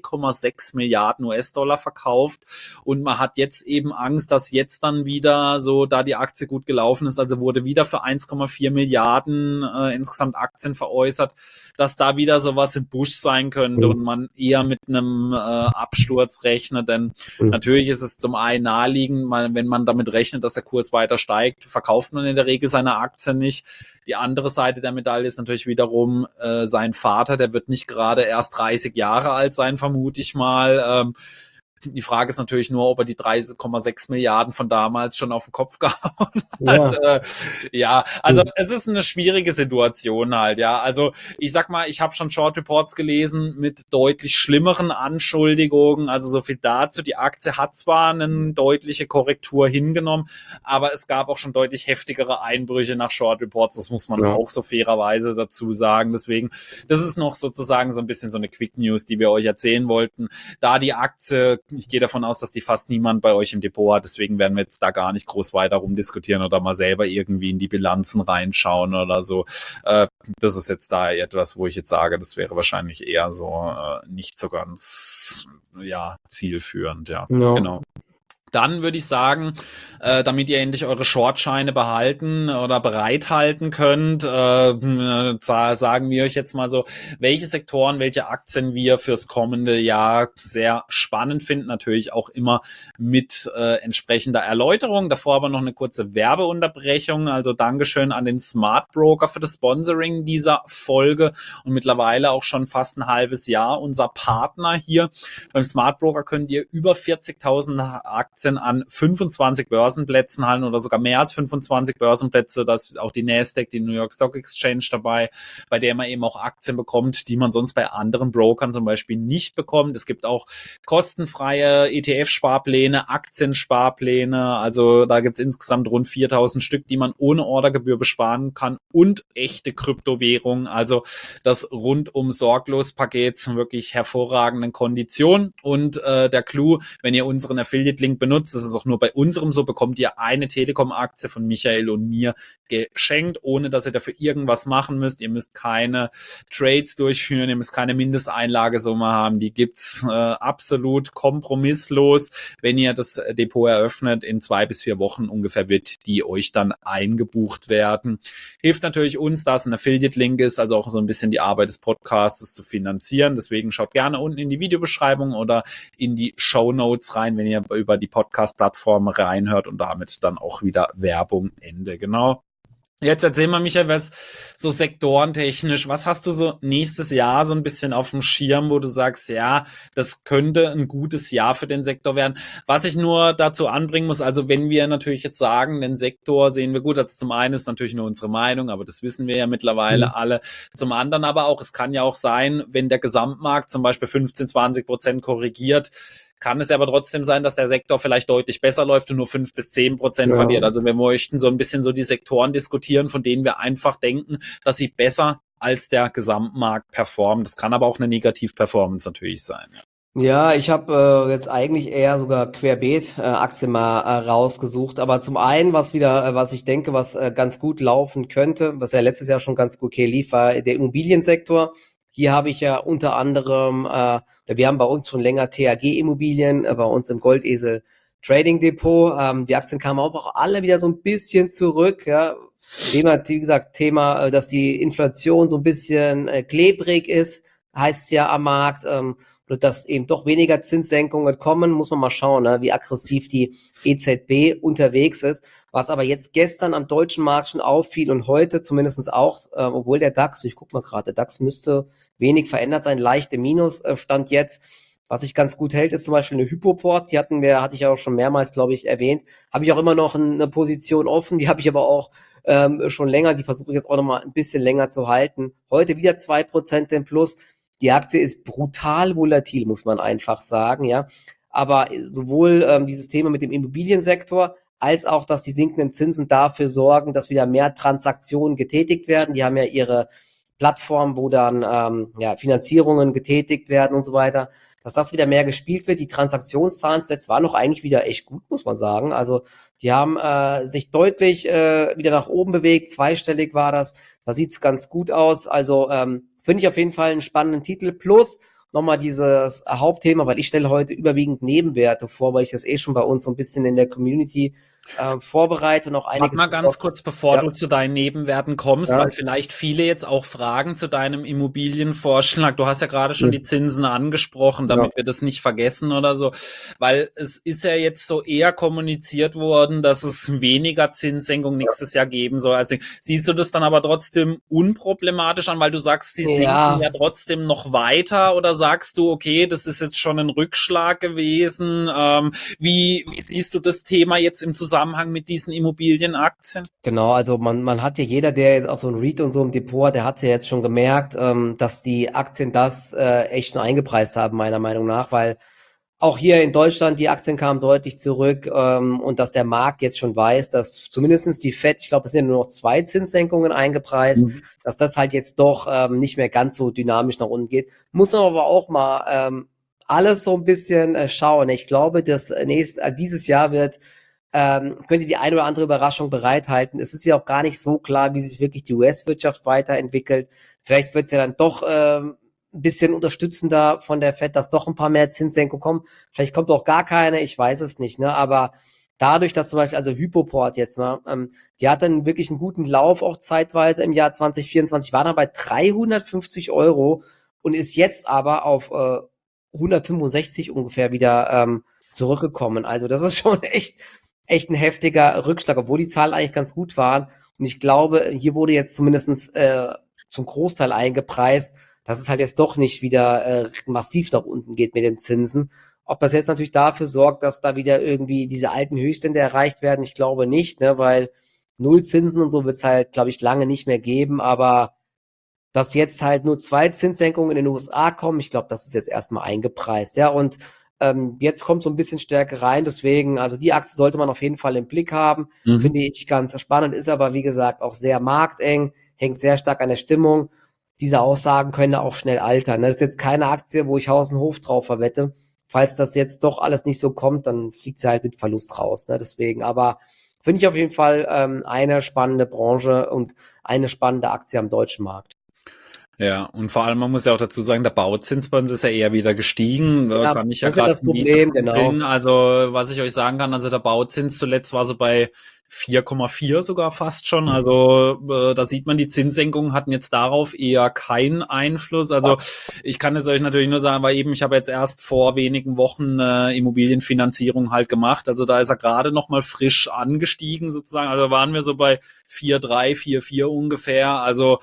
Speaker 1: 3,6 Milliarden US-Dollar verkauft. Und man hat jetzt eben Angst, dass jetzt dann wieder so, da die Aktie gut gelaufen ist, also wurde wieder für 1,4 Milliarden insgesamt Aktien veräußert, dass da wieder sowas im Busch sein könnte und man eher mit einem Absturz rechnet, denn natürlich ist es zum einen naheliegend, wenn man damit rechnet, dass der Kurs weiter steigt, verkauft man in der Regel seine Aktien nicht. Die andere Seite der Medaille ist natürlich wiederum sein Vater, der wird nicht gerade erst 30 Jahre alt sein, vermute ich mal. Die Frage ist natürlich nur, ob er die 3,6 Milliarden von damals schon auf den Kopf gehauen hat. Ja, also es ist eine schwierige Situation halt, ja. Also ich sag mal, ich habe schon Short Reports gelesen mit deutlich schlimmeren Anschuldigungen. Also so viel dazu. Die Aktie hat zwar eine deutliche Korrektur hingenommen, aber es gab auch schon deutlich heftigere Einbrüche nach Short Reports. Das muss man auch so fairerweise dazu sagen. Deswegen, das ist noch sozusagen so ein bisschen so eine Quick News, die wir euch erzählen wollten. Da die Aktie, ich gehe davon aus, dass die fast niemand bei euch im Depot hat, deswegen werden wir jetzt da gar nicht groß weiter rumdiskutieren oder mal selber irgendwie in die Bilanzen reinschauen oder so. Das ist jetzt da etwas, wo ich jetzt sage, das wäre wahrscheinlich eher so nicht so ganz zielführend, genau. Dann würde ich sagen, damit ihr endlich eure Shortscheine behalten oder bereithalten könnt, sagen wir euch jetzt mal so, welche Sektoren, welche Aktien wir fürs kommende Jahr sehr spannend finden. Natürlich auch immer mit entsprechender Erläuterung. Davor aber noch eine kurze Werbeunterbrechung. Also Dankeschön an den Smart Broker für das Sponsoring dieser Folge und mittlerweile auch schon fast ein halbes Jahr unser Partner hier. Beim Smart Broker könnt ihr über 40.000 Aktien an 25 Börsenplätzen halten oder sogar mehr als 25 Börsenplätze. Da ist auch die Nasdaq, die New York Stock Exchange dabei, bei der man eben auch Aktien bekommt, die man sonst bei anderen Brokern zum Beispiel nicht bekommt. Es gibt auch kostenfreie ETF-Sparpläne, Aktiensparpläne. Also da gibt es insgesamt rund 4.000 Stück, die man ohne Ordergebühr besparen kann und echte Kryptowährungen. Also das rundum sorglos Paket zum wirklich hervorragenden Konditionen. Und der Clou, wenn ihr unseren Affiliate-Link benutzt, das ist auch nur bei unserem so, bekommt ihr eine Telekom-Aktie von Michael und mir geschenkt, ohne dass ihr dafür irgendwas machen müsst. Ihr müsst keine Trades durchführen, ihr müsst keine Mindesteinlagesumme haben. Die gibt's absolut kompromisslos. Wenn ihr das Depot eröffnet, in 2 bis 4 Wochen ungefähr wird die euch dann eingebucht werden. Hilft natürlich uns, da es ein Affiliate-Link ist, also auch so ein bisschen die Arbeit des Podcasts zu finanzieren. Deswegen schaut gerne unten in die Videobeschreibung oder in die Shownotes rein, wenn ihr über die Podcast-Plattform reinhört und damit dann auch wieder Werbung Ende. Genau. Jetzt erzähl mal, Michael, was so sektorentechnisch, was hast du so nächstes Jahr so ein bisschen auf dem Schirm, wo du sagst, ja, das könnte ein gutes Jahr für den Sektor werden. Was ich nur dazu anbringen muss, also wenn wir natürlich jetzt sagen, den Sektor sehen wir gut, also zum einen ist natürlich nur unsere Meinung, aber das wissen wir ja mittlerweile alle. Zum anderen aber auch, es kann ja auch sein, wenn der Gesamtmarkt zum Beispiel 15-20% korrigiert, kann es aber trotzdem sein, dass der Sektor vielleicht deutlich besser läuft und nur 5-10% verliert. Also wir möchten so ein bisschen so die Sektoren diskutieren, von denen wir einfach denken, dass sie besser als der Gesamtmarkt performen. Das kann aber auch eine Negativ-Performance natürlich sein.
Speaker 2: Ja, ich habe jetzt eigentlich eher sogar querbeet Aktien mal rausgesucht. Aber zum einen, was ich denke, was ganz gut laufen könnte, was ja letztes Jahr schon ganz gut okay lief, war der Immobiliensektor. Hier habe ich ja unter anderem, wir haben bei uns schon länger TAG-Immobilien, bei uns im Goldesel Trading Depot. Die Aktien kamen auch alle wieder so ein bisschen zurück. Ja. Thema, wie gesagt, Thema, dass die Inflation so ein bisschen klebrig ist, heißt ja am Markt. Oder dass eben doch weniger Zinssenkungen kommen, muss man mal schauen, ne, wie aggressiv die EZB unterwegs ist. Was aber jetzt gestern am deutschen Markt schon auffiel und heute zumindest auch, obwohl der DAX, ich guck mal gerade, der DAX müsste wenig verändert sein, leichte Minus stand jetzt. Was sich ganz gut hält, ist zum Beispiel eine Hypoport. Hatte ich auch schon mehrmals, glaube ich, erwähnt. Habe ich auch immer noch eine Position offen. Die habe ich aber auch schon länger. Die versuche ich jetzt auch noch mal ein bisschen länger zu halten. Heute wieder 2% im Plus. Die Aktie ist brutal volatil, muss man einfach sagen, ja. Aber sowohl dieses Thema mit dem Immobiliensektor als auch, dass die sinkenden Zinsen dafür sorgen, dass wieder mehr Transaktionen getätigt werden. Die haben ja ihre Plattform, wo dann Finanzierungen getätigt werden und so weiter, dass das wieder mehr gespielt wird. Die Transaktionszahlen zuletzt waren noch eigentlich wieder echt gut, muss man sagen. Also die haben sich deutlich wieder nach oben bewegt, zweistellig war das. Da sieht's ganz gut aus. Also finde ich auf jeden Fall einen spannenden Titel. Plus nochmal dieses Hauptthema, weil ich stelle heute überwiegend Nebenwerte vor, weil ich das schon bei uns so ein bisschen in der Community vorbereite und auch
Speaker 1: Warte
Speaker 2: einiges.
Speaker 1: mal ganz kurz, bevor du zu deinen Nebenwerten kommst,
Speaker 2: Ja.
Speaker 1: weil vielleicht viele jetzt auch fragen zu deinem Immobilienvorschlag. Du hast ja gerade schon die Zinsen angesprochen, damit wir das nicht vergessen oder so, weil es ist ja jetzt so eher kommuniziert worden, dass es weniger Zinssenkung nächstes Jahr geben soll. Also siehst du das dann aber trotzdem unproblematisch an, weil du sagst, sie sinken ja trotzdem noch weiter, oder sagst du, okay, das ist jetzt schon ein Rückschlag gewesen? Wie siehst du das Thema jetzt im Zusammenhang mit diesen Immobilienaktien?
Speaker 2: Genau, also man hat ja jeder, der jetzt auch so ein REIT und so im Depot hat, der hat ja jetzt schon gemerkt, dass die Aktien das echt schon eingepreist haben, meiner Meinung nach, weil auch hier in Deutschland die Aktien kamen deutlich zurück und dass der Markt jetzt schon weiß, dass zumindestens die FED, ich glaube, es sind ja nur noch 2 Zinssenkungen eingepreist, dass das halt jetzt doch nicht mehr ganz so dynamisch nach unten geht. Muss man aber auch mal alles so ein bisschen schauen. Ich glaube, dass dieses Jahr könnte die eine oder andere Überraschung bereithalten. Es ist ja auch gar nicht so klar, wie sich wirklich die US-Wirtschaft weiterentwickelt. Vielleicht wird es ja dann doch ein bisschen unterstützender von der FED, dass doch ein paar mehr Zinssenkungen kommen. Vielleicht kommt auch gar keine, ich weiß es nicht, ne? Aber dadurch, dass zum Beispiel, also Hypoport jetzt mal, die hat dann wirklich einen guten Lauf auch zeitweise im Jahr 2024, war dann bei 350 Euro und ist jetzt aber auf 165 ungefähr wieder zurückgekommen. Also das ist schon echt ein heftiger Rückschlag, obwohl die Zahlen eigentlich ganz gut waren. Und ich glaube, hier wurde jetzt zumindest zum Großteil eingepreist, dass es halt jetzt doch nicht wieder massiv nach unten geht mit den Zinsen. Ob das jetzt natürlich dafür sorgt, dass da wieder irgendwie diese alten Höchststände erreicht werden, ich glaube nicht, ne, weil Nullzinsen und so wird es halt, glaube ich, lange nicht mehr geben, aber dass jetzt halt nur 2 Zinssenkungen in den USA kommen, ich glaube, das ist jetzt erstmal eingepreist, ja, und jetzt kommt so ein bisschen Stärke rein, deswegen, also die Aktie sollte man auf jeden Fall im Blick haben, finde ich ganz spannend, ist aber, wie gesagt, auch sehr markteng, hängt sehr stark an der Stimmung. Diese Aussagen können auch schnell altern, ne? Das ist jetzt keine Aktie, wo ich Haus und Hof drauf verwette. Falls das jetzt doch alles nicht so kommt, dann fliegt sie halt mit Verlust raus, ne? Deswegen, aber finde ich auf jeden Fall eine spannende Branche und eine spannende Aktie am deutschen Markt.
Speaker 1: Ja, und vor allem, man muss ja auch dazu sagen, der Bauzins bei uns ist ja eher wieder gestiegen.
Speaker 2: Ja,
Speaker 1: kann ich ja
Speaker 2: das ist ja
Speaker 1: gerade
Speaker 2: das Problem, genau.
Speaker 1: Also, was ich euch sagen kann, also der Bauzins zuletzt war so bei 4,4 sogar fast schon. Also da sieht man, die Zinssenkungen hatten jetzt darauf eher keinen Einfluss. Also ich kann es euch natürlich nur sagen, weil eben ich habe jetzt erst vor wenigen Wochen Immobilienfinanzierung halt gemacht. Also da ist er gerade noch mal frisch angestiegen sozusagen. Also waren wir so bei 4,3, 4,4 ungefähr. Also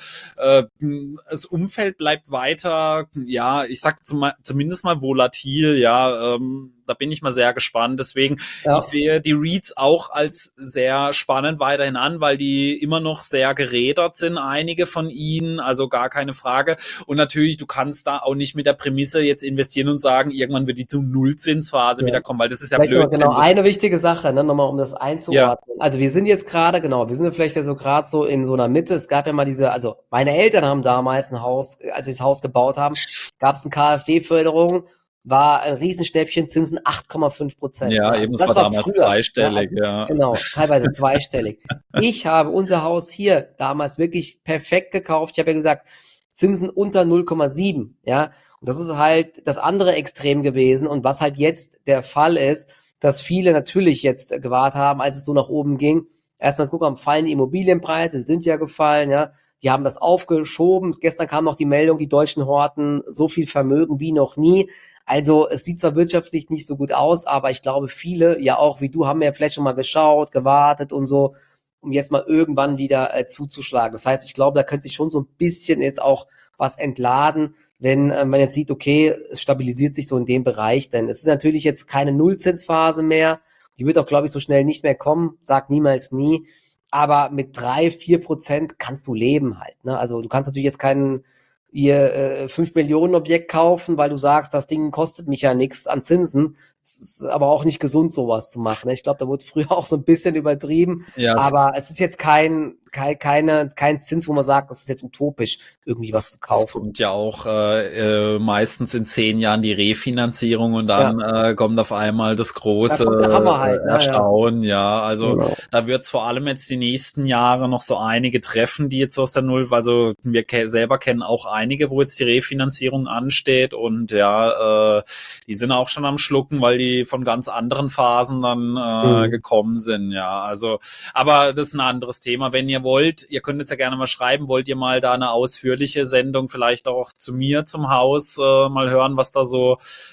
Speaker 1: das Umfeld bleibt weiter, ja, ich sag zumindest mal volatil, ja, da bin ich mal sehr gespannt. Deswegen, ich sehe die REITs auch als sehr spannend weiterhin an, weil die immer noch sehr gerädert sind, einige von ihnen, also gar keine Frage. Und natürlich, du kannst da auch nicht mit der Prämisse jetzt investieren und sagen, irgendwann wird die Nullzinsphase wieder kommen, weil das ist ja
Speaker 2: vielleicht
Speaker 1: Blödsinn.
Speaker 2: Genau, eine wichtige Sache, ne, nochmal, um das einzuordnen. Ja. Also wir sind jetzt gerade, wir sind vielleicht ja so gerade so in so einer Mitte. Es gab ja mal also meine Eltern haben damals ein Haus, als sie das Haus gebaut haben, gab es eine KfW-Förderung. war ein Riesenschnäppchen, Zinsen 8,5%.
Speaker 1: Ja,
Speaker 2: Also
Speaker 1: eben, es
Speaker 2: das
Speaker 1: war
Speaker 2: war
Speaker 1: damals
Speaker 2: früher.
Speaker 1: zweistellig,
Speaker 2: Also,
Speaker 1: ja.
Speaker 2: genau, teilweise zweistellig. Ich habe unser Haus hier damals wirklich perfekt gekauft. Ich habe ja gesagt, Zinsen unter 0,7, ja. Und das ist halt das andere Extrem gewesen. Und was halt jetzt der Fall ist, dass viele natürlich jetzt gewartet haben, als es so nach oben ging. Erstmal, guck mal, fallen die Immobilienpreise, sind ja gefallen, ja. Die haben das aufgeschoben. Gestern kam noch die Meldung, die Deutschen horten so viel Vermögen wie noch nie. Also es sieht zwar wirtschaftlich nicht so gut aus, aber ich glaube, viele, ja auch wie du, haben ja vielleicht schon mal geschaut, gewartet und so, um jetzt mal irgendwann wieder zuzuschlagen. Das heißt, ich glaube, da könnte sich schon so ein bisschen jetzt auch was entladen, wenn man jetzt sieht, okay, es stabilisiert sich so in dem Bereich, denn es ist natürlich jetzt keine Nullzinsphase mehr. Die wird auch, glaube ich, so schnell nicht mehr kommen. Sag niemals nie. Aber mit 3-4% kannst du leben halt. Ne? Also du kannst natürlich jetzt keinen 5 Millionen Objekt kaufen, weil du sagst, das Ding kostet mich ja nichts an Zinsen. Es ist aber auch nicht gesund, sowas zu machen. Ne? Ich glaube, da wurde früher auch so ein bisschen übertrieben.
Speaker 1: Ja,
Speaker 2: Aber es ist jetzt kein Zins, wo man sagt, das ist jetzt utopisch, irgendwie was zu
Speaker 1: es
Speaker 2: kaufen.
Speaker 1: kommt ja auch meistens in 10 Jahren die Refinanzierung und dann kommt auf einmal das große
Speaker 2: Da kommt der Hammer halt, ne?
Speaker 1: Erstaunen. Ja, also
Speaker 2: Genau.
Speaker 1: da wird es vor allem jetzt die nächsten Jahre noch so einige treffen, die jetzt aus der Null, also wir selber kennen auch einige, wo jetzt die Refinanzierung ansteht und ja, die sind auch schon am Schlucken, weil die von ganz anderen Phasen dann gekommen sind. Ja, also, aber das ist ein anderes Thema. Wenn ihr wollt, ihr könnt jetzt ja gerne mal schreiben, wollt ihr mal da eine ausführliche Sendung vielleicht auch zu mir zum Haus mal hören, was da so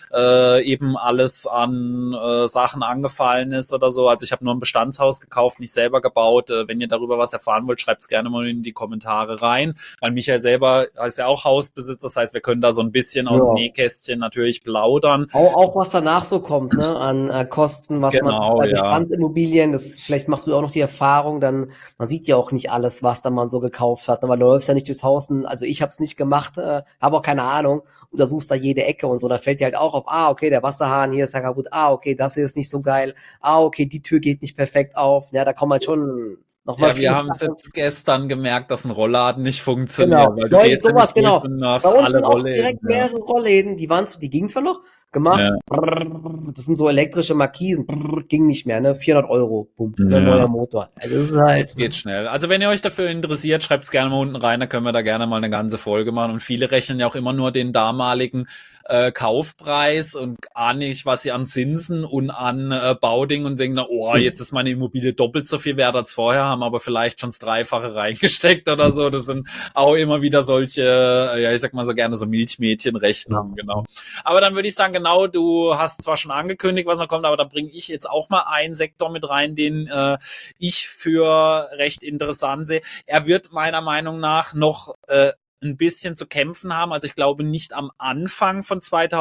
Speaker 1: eben alles an Sachen angefallen ist oder so. Also ich habe nur ein Bestandshaus gekauft, nicht selber gebaut. Wenn ihr darüber was erfahren wollt, schreibt es gerne mal in die Kommentare rein, weil Michael selber ist ja auch Hausbesitzer, das heißt, wir können da so ein bisschen aus dem Nähkästchen natürlich plaudern.
Speaker 2: Auch was danach so kommt, ne, an Kosten, was man bei Bestandsimmobilien, das vielleicht machst du auch noch die Erfahrung, dann man sieht ja auch nicht alles, was da man so gekauft hat, aber du läufst ja nicht durchs Haus, also ich habe es nicht gemacht, habe auch keine Ahnung, untersuchst da jede Ecke und so, da fällt dir halt auch auf, okay, der Wasserhahn hier ist ja kaputt, okay, das hier ist nicht so geil, okay, die Tür geht nicht perfekt auf, ja, da kommen halt schon nochmal.
Speaker 1: Ja, wir haben es jetzt gestern gemerkt, dass ein Rollladen nicht funktioniert.
Speaker 2: Genau,
Speaker 1: weil du gehst
Speaker 2: sowas, genau. Bei uns sind auch
Speaker 1: Rollläden,
Speaker 2: direkt mehrere Rollläden, die gingen zwar noch, gemacht, das sind so elektrische Markisen, ging nicht mehr, ne, 400 €, bumm, neuer Motor. Also das ist halt.
Speaker 1: Das geht schnell. Also wenn ihr euch dafür interessiert, schreibt es gerne mal unten rein, da können wir da gerne mal eine ganze Folge machen. Und viele rechnen ja auch immer nur den damaligen Kaufpreis und ahnen nicht, was sie an Zinsen und an Bauding und denken, jetzt ist meine Immobilie doppelt so viel wert als vorher, haben aber vielleicht schon das Dreifache reingesteckt oder so. Das sind auch immer wieder solche, ja, ich sag mal so gerne so Milchmädchenrechnungen, genau. Aber dann würde ich sagen, genau, du hast zwar schon angekündigt, was noch kommt, aber da bringe ich jetzt auch mal einen Sektor mit rein, den ich für recht interessant sehe. Er wird meiner Meinung nach noch ein bisschen zu kämpfen haben. Also ich glaube nicht am Anfang von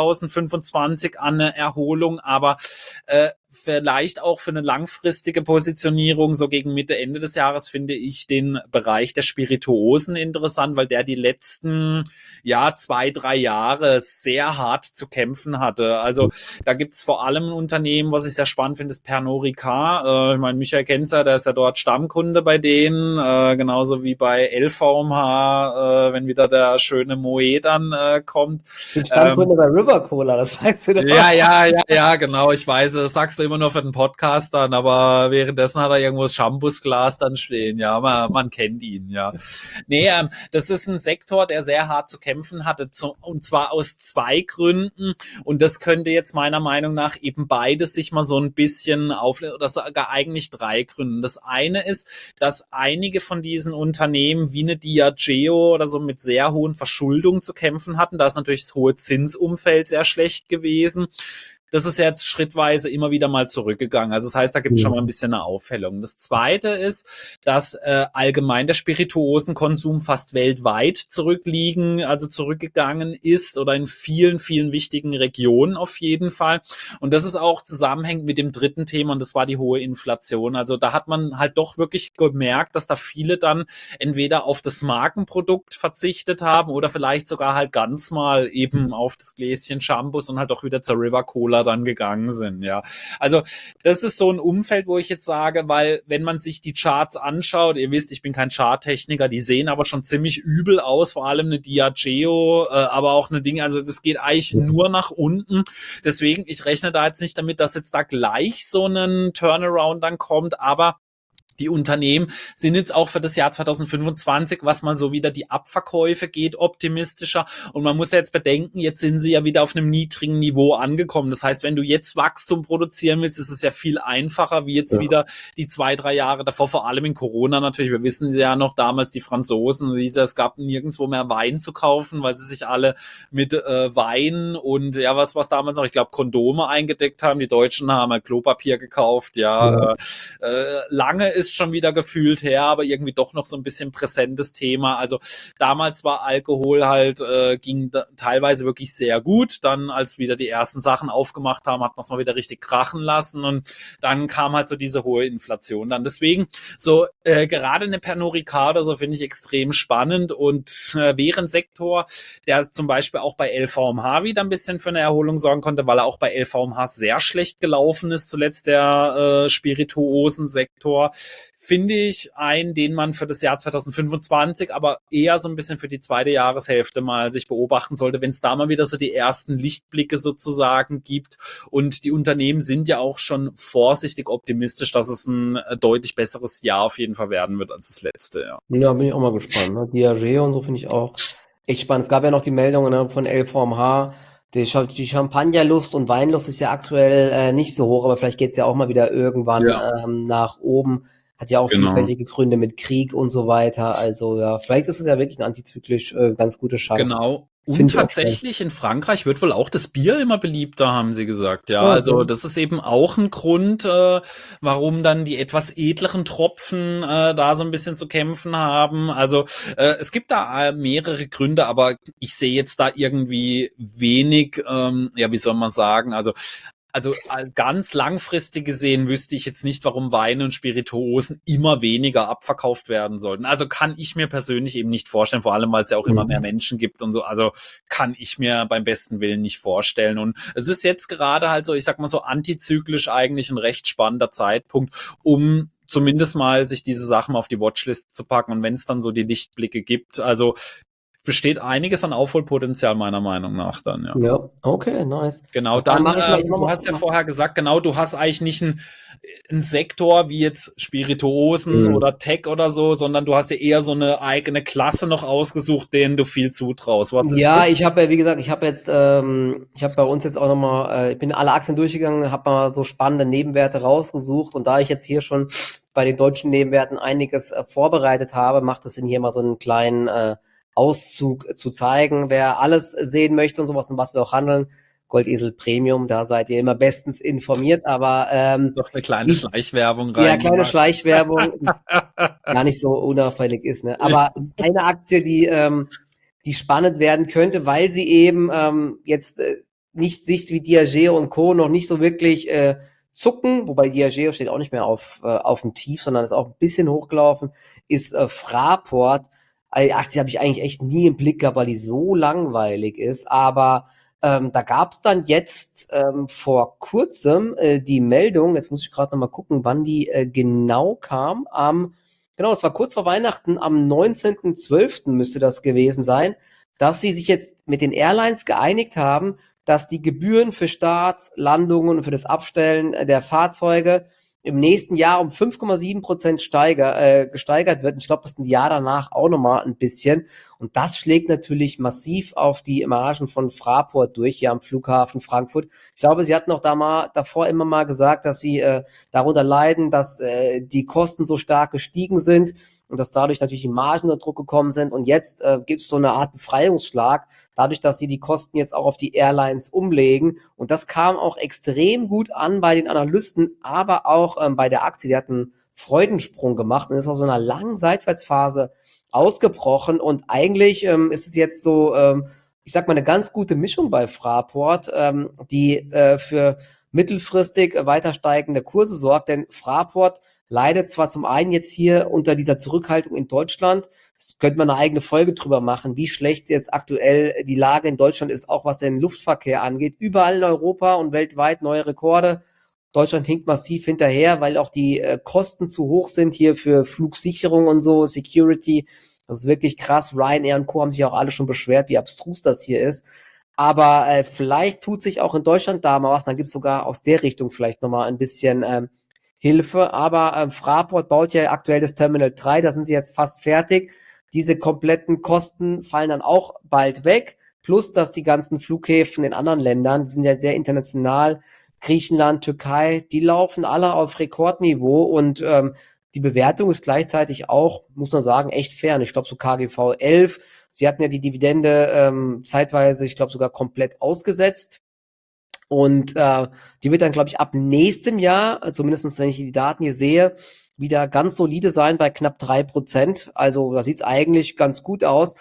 Speaker 1: 2025 an eine Erholung, aber vielleicht auch für eine langfristige Positionierung, so gegen Mitte, Ende des Jahres, finde ich den Bereich der Spirituosen interessant, weil der die letzten 2-3 Jahre sehr hart zu kämpfen hatte. Also da gibt's vor allem ein Unternehmen, was ich sehr spannend finde, ist Pernod Ricard. Ich meine, Michael kennt's ja, der ist ja dort Stammkunde bei denen, genauso wie bei LVMH, wenn wieder der schöne Moet dann kommt.
Speaker 2: Stammkunde bei River Cola, das weißt du doch.
Speaker 1: Ja, genau, ich weiß, das sagst du immer nur für den Podcast dann, aber währenddessen hat er irgendwo das Shampoosglas dann stehen, ja, man kennt ihn, ja. Nee, das ist ein Sektor, der sehr hart zu kämpfen hatte, und zwar aus 2 Gründen, und das könnte jetzt meiner Meinung nach eben beides sich mal so ein bisschen oder sogar eigentlich 3 Gründe. Das eine ist, dass einige von diesen Unternehmen wie eine Diageo oder so mit sehr hohen Verschuldungen zu kämpfen hatten. Da ist natürlich das hohe Zinsumfeld sehr schlecht gewesen. Das ist jetzt schrittweise immer wieder mal zurückgegangen. Also das heißt, da gibt es schon mal ein bisschen eine Aufhellung. Das Zweite ist, dass allgemein der Spirituosenkonsum fast weltweit zurückgegangen ist oder in vielen, vielen wichtigen Regionen auf jeden Fall. Und das ist auch zusammenhängend mit dem dritten Thema, und das war die hohe Inflation. Also da hat man halt doch wirklich gemerkt, dass da viele dann entweder auf das Markenprodukt verzichtet haben oder vielleicht sogar halt ganz mal eben auf das Gläschen Shampoos und halt auch wieder zur River Cola dann gegangen sind, ja. Also das ist so ein Umfeld, wo ich jetzt sage, weil wenn man sich die Charts anschaut, ihr wisst, ich bin kein Charttechniker, die sehen aber schon ziemlich übel aus, vor allem eine Diageo, aber auch eine Dinge, also das geht eigentlich nur nach unten. Deswegen, ich rechne da jetzt nicht damit, dass jetzt da gleich so ein Turnaround dann kommt, aber die Unternehmen sind jetzt auch für das Jahr 2025, was mal so wieder die Abverkäufe geht, optimistischer. Und man muss ja jetzt bedenken, jetzt sind sie ja wieder auf einem niedrigen Niveau angekommen. Das heißt, wenn du jetzt Wachstum produzieren willst, ist es ja viel einfacher, wie jetzt wieder die 2-3 Jahre davor, vor allem in Corona natürlich. Wir wissen ja noch damals, die Franzosen, es gab nirgendwo mehr Wein zu kaufen, weil sie sich alle mit Wein und ja, was damals noch, ich glaube, Kondome eingedeckt haben. Die Deutschen haben halt Klopapier gekauft, lange ist schon wieder gefühlt her, aber irgendwie doch noch so ein bisschen präsentes Thema. Also damals war Alkohol halt, ging teilweise wirklich sehr gut. Dann, als wieder die ersten Sachen aufgemacht haben, hat man es mal wieder richtig krachen lassen und dann kam halt so diese hohe Inflation dann. Deswegen so gerade eine Pernod Ricard oder so finde ich extrem spannend und wäre ein Sektor, der zum Beispiel auch bei LVMH wieder ein bisschen für eine Erholung sorgen konnte, weil er auch bei LVMH sehr schlecht gelaufen ist, zuletzt der Spirituosensektor, finde ich den man für das Jahr 2025, aber eher so ein bisschen für die zweite Jahreshälfte mal sich beobachten sollte, wenn es da mal wieder so die ersten Lichtblicke sozusagen gibt. Und die Unternehmen sind ja auch schon vorsichtig optimistisch, dass es ein deutlich besseres Jahr auf jeden Fall werden wird als das letzte, ja.
Speaker 2: Ja, bin ich auch mal gespannt. Ne? Diageo und so finde ich auch echt spannend. Es gab ja noch die Meldungen, ne, von LVMH. Die Champagnerlust und Weinlust ist ja aktuell nicht so hoch, aber vielleicht geht es ja auch mal wieder irgendwann nach oben. Hat ja auch vielfältige Gründe mit Krieg und so weiter. Also ja, vielleicht ist es ja wirklich eine antizyklisch ganz gute Chance.
Speaker 1: Genau. Und tatsächlich in Frankreich wird wohl auch das Bier immer beliebter, haben sie gesagt. Ja, also das ist eben auch ein Grund, warum dann die etwas edleren Tropfen da so ein bisschen zu kämpfen haben. Also es gibt da mehrere Gründe, aber ich sehe jetzt da irgendwie wenig, wie soll man sagen, also ganz langfristig gesehen wüsste ich jetzt nicht, warum Weine und Spirituosen immer weniger abverkauft werden sollten. Also kann ich mir persönlich eben nicht vorstellen, vor allem, weil es ja auch immer mehr Menschen gibt und so. Also kann ich mir beim besten Willen nicht vorstellen. Und es ist jetzt gerade halt so, ich sag mal so antizyklisch eigentlich ein recht spannender Zeitpunkt, um zumindest mal sich diese Sachen auf die Watchlist zu packen. Und wenn es dann so die Lichtblicke gibt, also besteht einiges an Aufholpotenzial meiner Meinung nach dann, ja.
Speaker 2: Ja, okay, nice.
Speaker 1: Genau, dann, du hast ja vorher gesagt, genau, du hast eigentlich nicht einen Sektor wie jetzt Spirituosen oder Tech oder so, sondern du hast ja eher so eine eigene Klasse noch ausgesucht, denen du viel zutraust. Was ist das?
Speaker 2: Ich habe ja, wie gesagt, ich habe bei uns jetzt auch nochmal, ich bin alle Aktien durchgegangen, habe mal so spannende Nebenwerte rausgesucht und da ich jetzt hier schon bei den deutschen Nebenwerten einiges vorbereitet habe, macht es Sinn, hier mal so einen kleinen Auszug zu zeigen, wer alles sehen möchte und sowas, und was wir auch handeln. Goldesel Premium, da seid ihr immer bestens informiert, aber
Speaker 1: doch eine kleine Schleichwerbung rein.
Speaker 2: Ja, kleine Schleichwerbung, gar nicht so unauffällig ist, ne? Aber eine Aktie, die spannend werden könnte, weil sie eben jetzt nicht wie Diageo und Co. noch nicht so wirklich zucken, wobei Diageo steht auch nicht mehr auf dem Tief, sondern ist auch ein bisschen hochgelaufen, ist Fraport. Die Aktie habe ich eigentlich echt nie im Blick gehabt, weil die so langweilig ist, aber da gab es dann jetzt vor kurzem die Meldung, jetzt muss ich gerade nochmal gucken, wann die genau kam, genau, es war kurz vor Weihnachten, am 19.12. müsste das gewesen sein, dass sie sich jetzt mit den Airlines geeinigt haben, dass die Gebühren für Starts, Landungen und für das Abstellen der Fahrzeuge im nächsten Jahr um 5,7% gesteigert wird. Und ich glaube, das ist ein Jahr danach auch nochmal ein bisschen. Und das schlägt natürlich massiv auf die Margen von Fraport durch, hier am Flughafen Frankfurt. Ich glaube, sie hatten auch davor immer mal gesagt, dass sie darunter leiden, dass die Kosten so stark gestiegen sind und dass dadurch natürlich die Margen unter Druck gekommen sind. Und jetzt gibt es so eine Art Befreiungsschlag, dadurch, dass sie die Kosten jetzt auch auf die Airlines umlegen. Und das kam auch extrem gut an bei den Analysten, aber auch bei der Aktie. Die hat einen Freudensprung gemacht und ist auf so einer langen Seitwärtsphase ausgebrochen. Und eigentlich ist es jetzt so, ich sag mal, eine ganz gute Mischung bei Fraport, die für mittelfristig weiter steigende Kurse sorgt. Denn Fraport leidet zwar zum einen jetzt hier unter dieser Zurückhaltung in Deutschland, das könnte man eine eigene Folge drüber machen, wie schlecht jetzt aktuell die Lage in Deutschland ist, auch was den Luftverkehr angeht. Überall in Europa und weltweit neue Rekorde. Deutschland hinkt massiv hinterher, weil auch die Kosten zu hoch sind hier für Flugsicherung und so, Security. Das ist wirklich krass. Ryanair und Co. haben sich auch alle schon beschwert, wie abstrus das hier ist. Aber vielleicht tut sich auch in Deutschland da mal was. Dann gibt es sogar aus der Richtung vielleicht nochmal ein bisschen Hilfe. Aber Fraport baut ja aktuell das Terminal 3. Da sind sie jetzt fast fertig. Diese kompletten Kosten fallen dann auch bald weg. Plus, dass die ganzen Flughäfen in anderen Ländern, die sind ja sehr international, Griechenland, Türkei, die laufen alle auf Rekordniveau und die Bewertung ist gleichzeitig auch, muss man sagen, echt fair. Und ich glaube so KGV 11, sie hatten ja die Dividende zeitweise, ich glaube sogar komplett ausgesetzt. Und die wird dann, glaube ich, ab nächstem Jahr, zumindest wenn ich die Daten hier sehe, wieder ganz solide sein bei knapp 3%. Also da sieht's eigentlich ganz gut aus.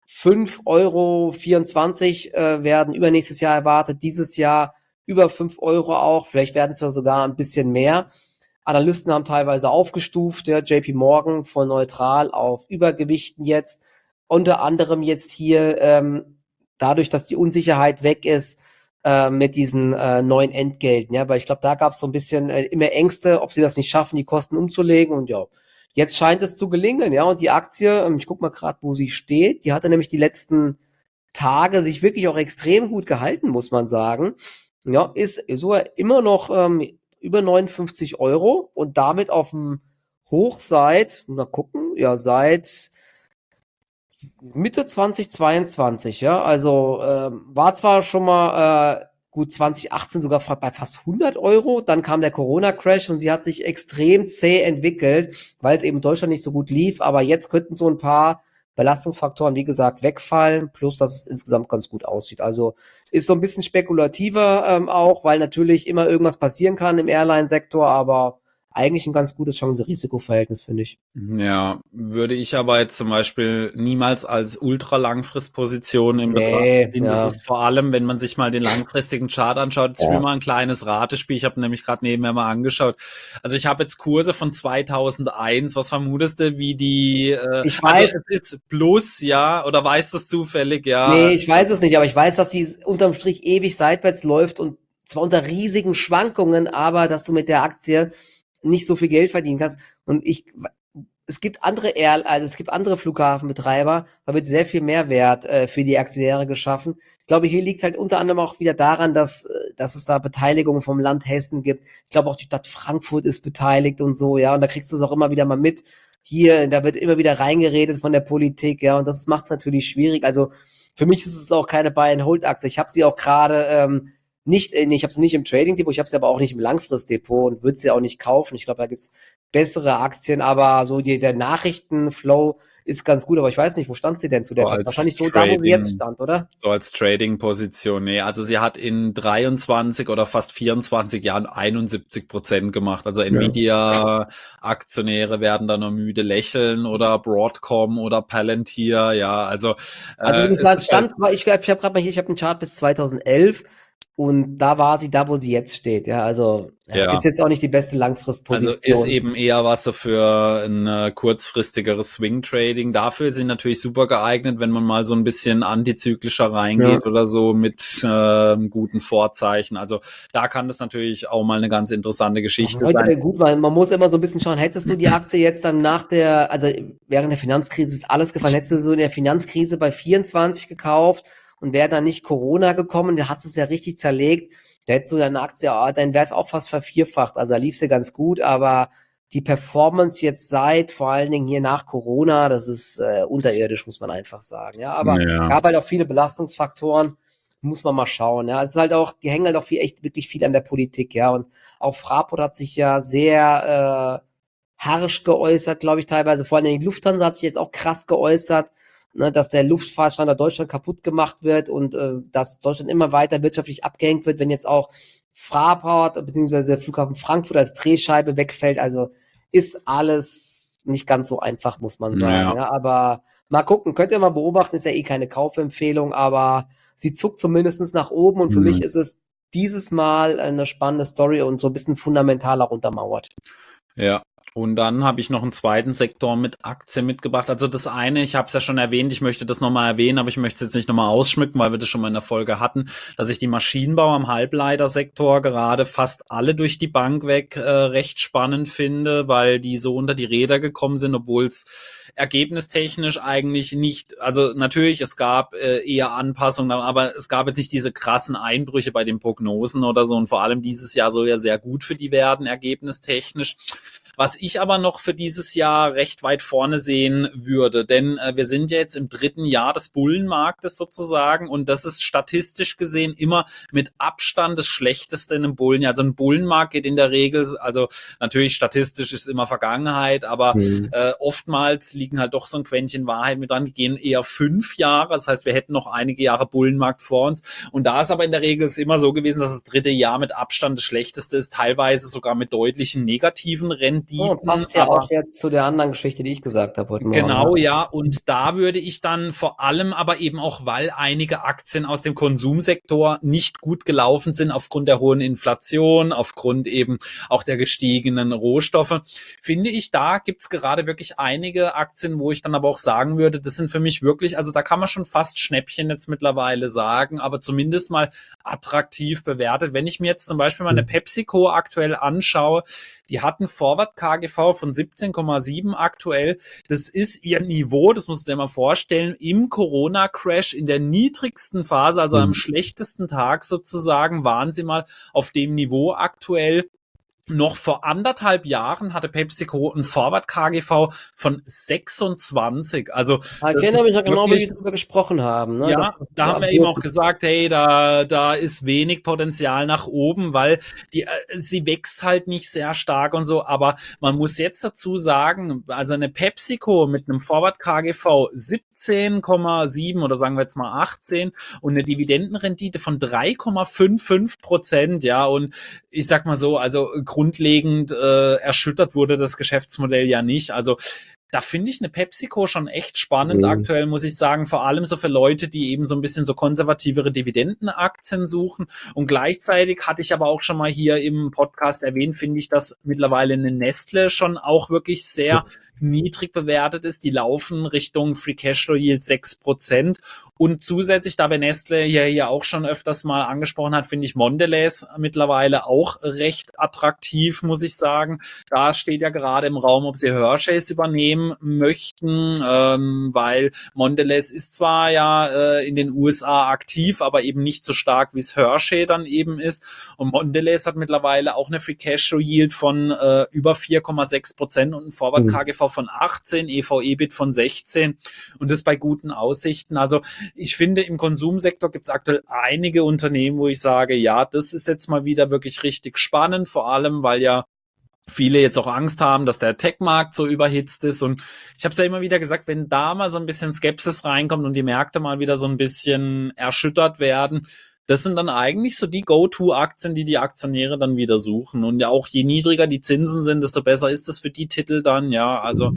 Speaker 2: 5,24 € werden übernächstes Jahr erwartet, dieses Jahr über 5 € auch, vielleicht werden es ja sogar ein bisschen mehr. Analysten haben teilweise aufgestuft, der JP Morgan von neutral auf Übergewichten jetzt. Unter anderem jetzt hier dadurch, dass die Unsicherheit weg ist mit diesen neuen Entgelten. Ja, weil ich glaube, da gab es so ein bisschen immer Ängste, ob sie das nicht schaffen, die Kosten umzulegen. Und ja, jetzt scheint es zu gelingen. Ja, und die Aktie, ich guck mal gerade, wo sie steht. Die hatte nämlich die letzten Tage sich wirklich auch extrem gut gehalten, muss man sagen. Ja, ist sogar immer noch über 59 € und damit auf dem Hoch seit, mal gucken, ja, seit Mitte 2022, ja, also war zwar schon mal gut 2018 sogar bei fast 100 €, dann kam der Corona-Crash und sie hat sich extrem zäh entwickelt, weil es eben in Deutschland nicht so gut lief, aber jetzt könnten so ein paar Belastungsfaktoren, wie gesagt, wegfallen, plus dass es insgesamt ganz gut aussieht. Also ist so ein bisschen spekulativer auch, weil natürlich immer irgendwas passieren kann im Airline-Sektor, aber eigentlich ein ganz gutes Chance-Risiko-Verhältnis, finde ich.
Speaker 1: Ja, würde ich aber jetzt zum Beispiel niemals als ultra-Langfristposition in Betracht
Speaker 2: Nee,
Speaker 1: ziehen. Das
Speaker 2: ja.
Speaker 1: ist vor allem, wenn man sich mal den langfristigen Chart anschaut, jetzt spielen
Speaker 2: Ja.
Speaker 1: wir mal ein kleines Ratespiel. Ich habe nämlich gerade nebenher mal angeschaut. Also ich habe jetzt Kurse von 2001. Was vermutest du, wie die,
Speaker 2: Ich
Speaker 1: also
Speaker 2: weiß,
Speaker 1: es ist plus, ja, oder weißt du es zufällig, ja?
Speaker 2: nee, ich weiß es nicht, aber ich weiß, dass die unterm Strich ewig seitwärts läuft und zwar unter riesigen Schwankungen, aber dass du mit der Aktie nicht so viel Geld verdienen kannst. Und es gibt also es gibt andere Flughafenbetreiber, da wird sehr viel Mehrwert für die Aktionäre geschaffen. Ich glaube, hier liegt halt unter anderem auch wieder daran, dass es da Beteiligungen vom Land Hessen gibt. Ich glaube auch die Stadt Frankfurt ist beteiligt und so, ja, und da kriegst du es auch immer wieder mal mit. Hier, da wird immer wieder reingeredet von der Politik, ja, und das macht es natürlich schwierig. Also für mich ist es auch keine Buy-and-Hold-Aktie. Ich habe sie auch gerade ich habe sie nicht im Trading-Depot, ich habe sie aber auch nicht im Langfrist-Depot und würde sie auch nicht kaufen. Ich glaube, da gibt's bessere Aktien, aber so der Nachrichtenflow ist ganz gut, aber ich weiß nicht, wo stand sie denn zu der
Speaker 1: So
Speaker 2: Zeit?
Speaker 1: als
Speaker 2: Wahrscheinlich so da, wo sie jetzt stand, oder?
Speaker 1: So als Trading-Position. Nee, also sie hat in 23 oder fast 24 Jahren 71% gemacht. Also Nvidia-Aktionäre werden da nur müde lächeln oder Broadcom oder Palantir. Ja, also
Speaker 2: Also wenn ich
Speaker 1: es
Speaker 2: sagen,
Speaker 1: ist halt,
Speaker 2: stand, ich habe gerade mal hier, ich habe einen Chart bis 2011 und da war sie da, wo sie jetzt steht. Ja, also ja,
Speaker 1: ja.
Speaker 2: ist jetzt auch nicht die beste
Speaker 1: Also ist
Speaker 2: Langfristposition.
Speaker 1: eben eher was so für ein kurzfristigeres Swing-Trading. Dafür sind natürlich super geeignet, wenn man mal so ein bisschen antizyklischer reingeht
Speaker 2: Ja.
Speaker 1: oder so mit guten Vorzeichen. Also da kann das natürlich auch mal eine ganz interessante Geschichte sein.
Speaker 2: Heute, gut, man muss immer so ein bisschen schauen, hättest du die Aktie jetzt dann also während der Finanzkrise ist alles gefallen, hättest du so in der Finanzkrise bei 24 gekauft und wäre dann nicht Corona gekommen, der hat es ja richtig zerlegt, da hättest du deine Aktie, dein Wert auch fast vervierfacht, also da lief sie ganz gut, aber die Performance jetzt vor allen Dingen hier nach Corona, das ist unterirdisch, muss man einfach sagen, ja, aber
Speaker 1: Ja.
Speaker 2: gab halt auch viele Belastungsfaktoren, muss man mal schauen, ja, es ist halt auch, die hängen halt auch echt wirklich viel an der Politik, ja, und auch Fraport hat sich ja sehr harsch geäußert, glaube ich, teilweise. Vor allem die Lufthansa hat sich jetzt auch krass geäußert, ne, dass der Luftfahrtstandort Deutschland kaputt gemacht wird und dass Deutschland immer weiter wirtschaftlich abgehängt wird, wenn jetzt auch Fraport bzw. der Flughafen Frankfurt als Drehscheibe wegfällt. Also ist alles nicht ganz so einfach, muss man sagen.
Speaker 1: Ja.
Speaker 2: Ja, aber mal gucken, könnt ihr mal beobachten, ist ja eh keine Kaufempfehlung, aber sie zuckt zumindest nach oben und für mich ist es dieses Mal eine spannende Story und so ein bisschen fundamentaler untermauert.
Speaker 1: Ja. Und dann habe ich noch einen zweiten Sektor mit Aktien mitgebracht. Also das eine, ich habe es ja schon erwähnt, ich möchte das nochmal erwähnen, aber ich möchte es jetzt nicht nochmal ausschmücken, weil wir das schon mal in der Folge hatten, dass ich die Maschinenbau am Halbleitersektor gerade fast alle durch die Bank weg recht spannend finde, weil die so unter die Räder gekommen sind, obwohl es ergebnistechnisch eigentlich nicht, also natürlich, es gab eher Anpassungen, aber es gab jetzt nicht diese krassen Einbrüche bei den Prognosen oder so, und vor allem dieses Jahr soll ja sehr gut für die werden, ergebnistechnisch. Was ich aber noch für dieses Jahr recht weit vorne sehen würde, denn wir sind ja jetzt im dritten Jahr des Bullenmarktes sozusagen, und das ist statistisch gesehen immer mit Abstand das Schlechteste in einem Bullenjahr. Also ein Bullenmarkt geht in der Regel, also natürlich statistisch ist immer Vergangenheit, aber oftmals liegen halt doch so ein Quäntchen Wahrheit mit dran, die gehen eher 5 Jahre, das heißt, wir hätten noch einige Jahre Bullenmarkt vor uns, und da ist aber in der Regel es immer so gewesen, dass das dritte Jahr mit Abstand das Schlechteste ist, teilweise sogar mit deutlichen negativen Renditen.
Speaker 2: Passt ja auch jetzt zu der anderen Geschichte, die ich gesagt habe heute Morgen.
Speaker 1: Genau, ja, und da würde ich dann vor allem aber eben auch, weil einige Aktien aus dem Konsumsektor nicht gut gelaufen sind aufgrund der hohen Inflation, aufgrund eben auch der gestiegenen Rohstoffe, finde ich, da gibt's gerade wirklich einige Aktien, wo ich dann aber auch sagen würde, das sind für mich wirklich, also da kann man schon fast Schnäppchen jetzt mittlerweile sagen, aber zumindest mal attraktiv bewertet. Wenn ich mir jetzt zum Beispiel mal eine PepsiCo aktuell anschaue, die hatten Forward KGV von 17,7 aktuell. Das ist ihr Niveau, das musst du dir mal vorstellen, im Corona-Crash in der niedrigsten Phase, also am schlechtesten Tag sozusagen, waren sie mal auf dem Niveau aktuell. Noch vor 1,5 Jahren hatte PepsiCo ein Forward KGV von 26. Also
Speaker 2: ich erinnere mich noch genau, wie wir darüber gesprochen haben. Ne?
Speaker 1: Ja, da haben wir eben auch gesagt, hey, da ist wenig Potenzial nach oben, weil sie wächst halt nicht sehr stark und so. Aber man muss jetzt dazu sagen, also eine PepsiCo mit einem Forward KGV 17,7 oder sagen wir jetzt mal 18 und eine Dividendenrendite von 3,55%, ja, und ich sag mal so, also grundlegend erschüttert wurde das Geschäftsmodell ja nicht. Also da finde ich eine PepsiCo schon echt spannend aktuell, muss ich sagen, vor allem so für Leute, die eben so ein bisschen so konservativere Dividendenaktien suchen. Und gleichzeitig hatte ich aber auch schon mal hier im Podcast erwähnt, finde ich, dass mittlerweile eine Nestle schon auch wirklich sehr niedrig bewertet ist. Die laufen Richtung Free Cashflow Yield 6%. Und zusätzlich, da wir Nestle hier auch schon öfters mal angesprochen hat, finde ich Mondelez mittlerweile auch recht attraktiv, muss ich sagen. Da steht ja gerade im Raum, ob sie Hershey's übernehmen möchten, weil Mondelez ist zwar ja in den USA aktiv, aber eben nicht so stark, wie es Hershey dann eben ist. Und Mondelez hat mittlerweile auch eine Free Cashflow Yield von über 4,6% und ein Forward KGV von 18, EV/EBIT von 16 und das bei guten Aussichten. Also ich finde, im Konsumsektor gibt es aktuell einige Unternehmen, wo ich sage, ja, das ist jetzt mal wieder wirklich richtig spannend, vor allem, weil ja viele jetzt auch Angst haben, dass der Tech-Markt so überhitzt ist. Und ich habe es ja immer wieder gesagt, wenn da mal so ein bisschen Skepsis reinkommt und die Märkte mal wieder so ein bisschen erschüttert werden, das sind dann eigentlich so die Go-To-Aktien, die die Aktionäre dann wieder suchen. Und ja auch je niedriger die Zinsen sind, desto besser ist das für die Titel dann. Ja, also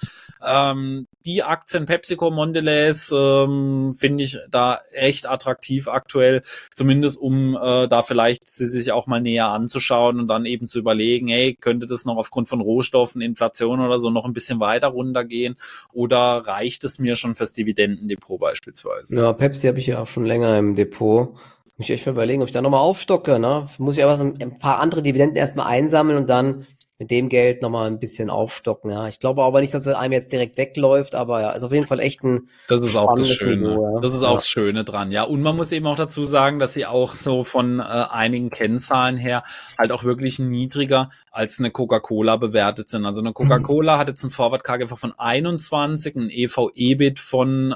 Speaker 1: die Aktien PepsiCo, Mondelez finde ich da echt attraktiv aktuell, zumindest um da vielleicht sie sich auch mal näher anzuschauen und dann eben zu überlegen, hey, könnte das noch aufgrund von Rohstoffen, Inflation oder so noch ein bisschen weiter runtergehen oder reicht es mir schon fürs Dividendendepot beispielsweise?
Speaker 2: Ja, Pepsi habe ich ja auch schon länger im Depot. Muss ich echt mal überlegen, ob ich da nochmal aufstocke, ne? Muss ich aber so ein paar andere Dividenden erstmal einsammeln und dann mit dem Geld nochmal ein bisschen aufstocken, ja. Ich glaube aber nicht, dass es einem jetzt direkt wegläuft, aber ja, ist auf jeden Fall echt ein
Speaker 1: Das ist auch das
Speaker 2: spannendes
Speaker 1: Schöne.
Speaker 2: Niveau, ja.
Speaker 1: Das ist auch das Schöne dran, ja. Und man muss eben auch dazu sagen, dass sie auch so von einigen Kennzahlen her halt auch wirklich niedriger als eine Coca-Cola bewertet sind. Also eine Coca-Cola hat jetzt einen Forward KGV von 21, ein EV/EBIT von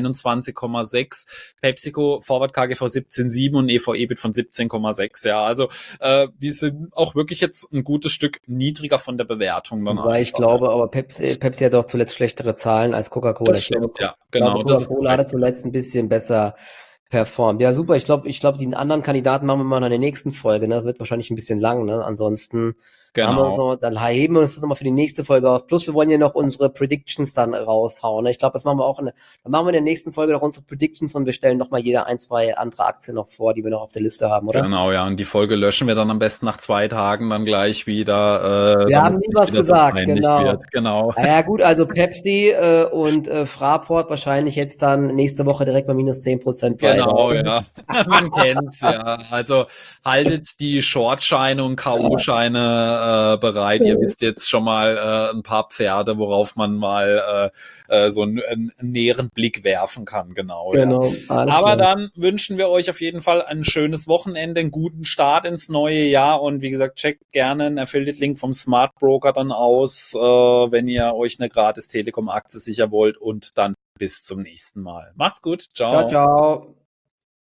Speaker 1: 21,6, PepsiCo Forward KGV 17,7 und EV/EBIT von 17,6. Ja, also die sind auch wirklich jetzt ein gutes Stück niedriger von der Bewertung dann.
Speaker 2: Weil ich glaube, aber Pepsi hat auch zuletzt schlechtere Zahlen als Coca-Cola.
Speaker 1: Das stimmt, ja, genau.
Speaker 2: Coca-Cola hatte zuletzt ein bisschen besser performt. Ja, super. Ich glaube, die anderen Kandidaten machen wir mal in der nächsten Folge. Ne? Das wird wahrscheinlich ein bisschen lang. Ne? Ansonsten
Speaker 1: Genau.
Speaker 2: Dann heben wir uns das nochmal für die nächste Folge auf. Plus, wir wollen ja noch unsere Predictions dann raushauen. Ne? Ich glaube, das machen wir auch dann machen wir in der nächsten Folge noch unsere Predictions und wir stellen nochmal jeder 1, 2 andere Aktien noch vor, die wir noch auf der Liste haben, oder?
Speaker 1: Genau, ja. Und die Folge löschen wir dann am besten nach 2 Tagen dann gleich wieder.
Speaker 2: Wir haben nie was gesagt, genau.
Speaker 1: Wird. Genau.
Speaker 2: Naja, gut, also Pepsi und Fraport wahrscheinlich jetzt dann nächste Woche direkt bei minus 10% bei.
Speaker 1: Genau, ja. Man kennt's, ja. Also haltet die Shortscheine und K.O.-Scheine bereit. Ihr wisst jetzt schon mal ein paar Pferde, worauf man mal so einen näheren Blick werfen kann. Genau. Ja. Aber dann wünschen wir euch auf jeden Fall ein schönes Wochenende, einen guten Start ins neue Jahr und wie gesagt, checkt gerne einen Affiliate-Link vom Smart Broker dann aus, wenn ihr euch eine gratis Telekom-Aktie sichern wollt und dann bis zum nächsten Mal. Macht's gut. Ciao.
Speaker 2: Ciao, ciao.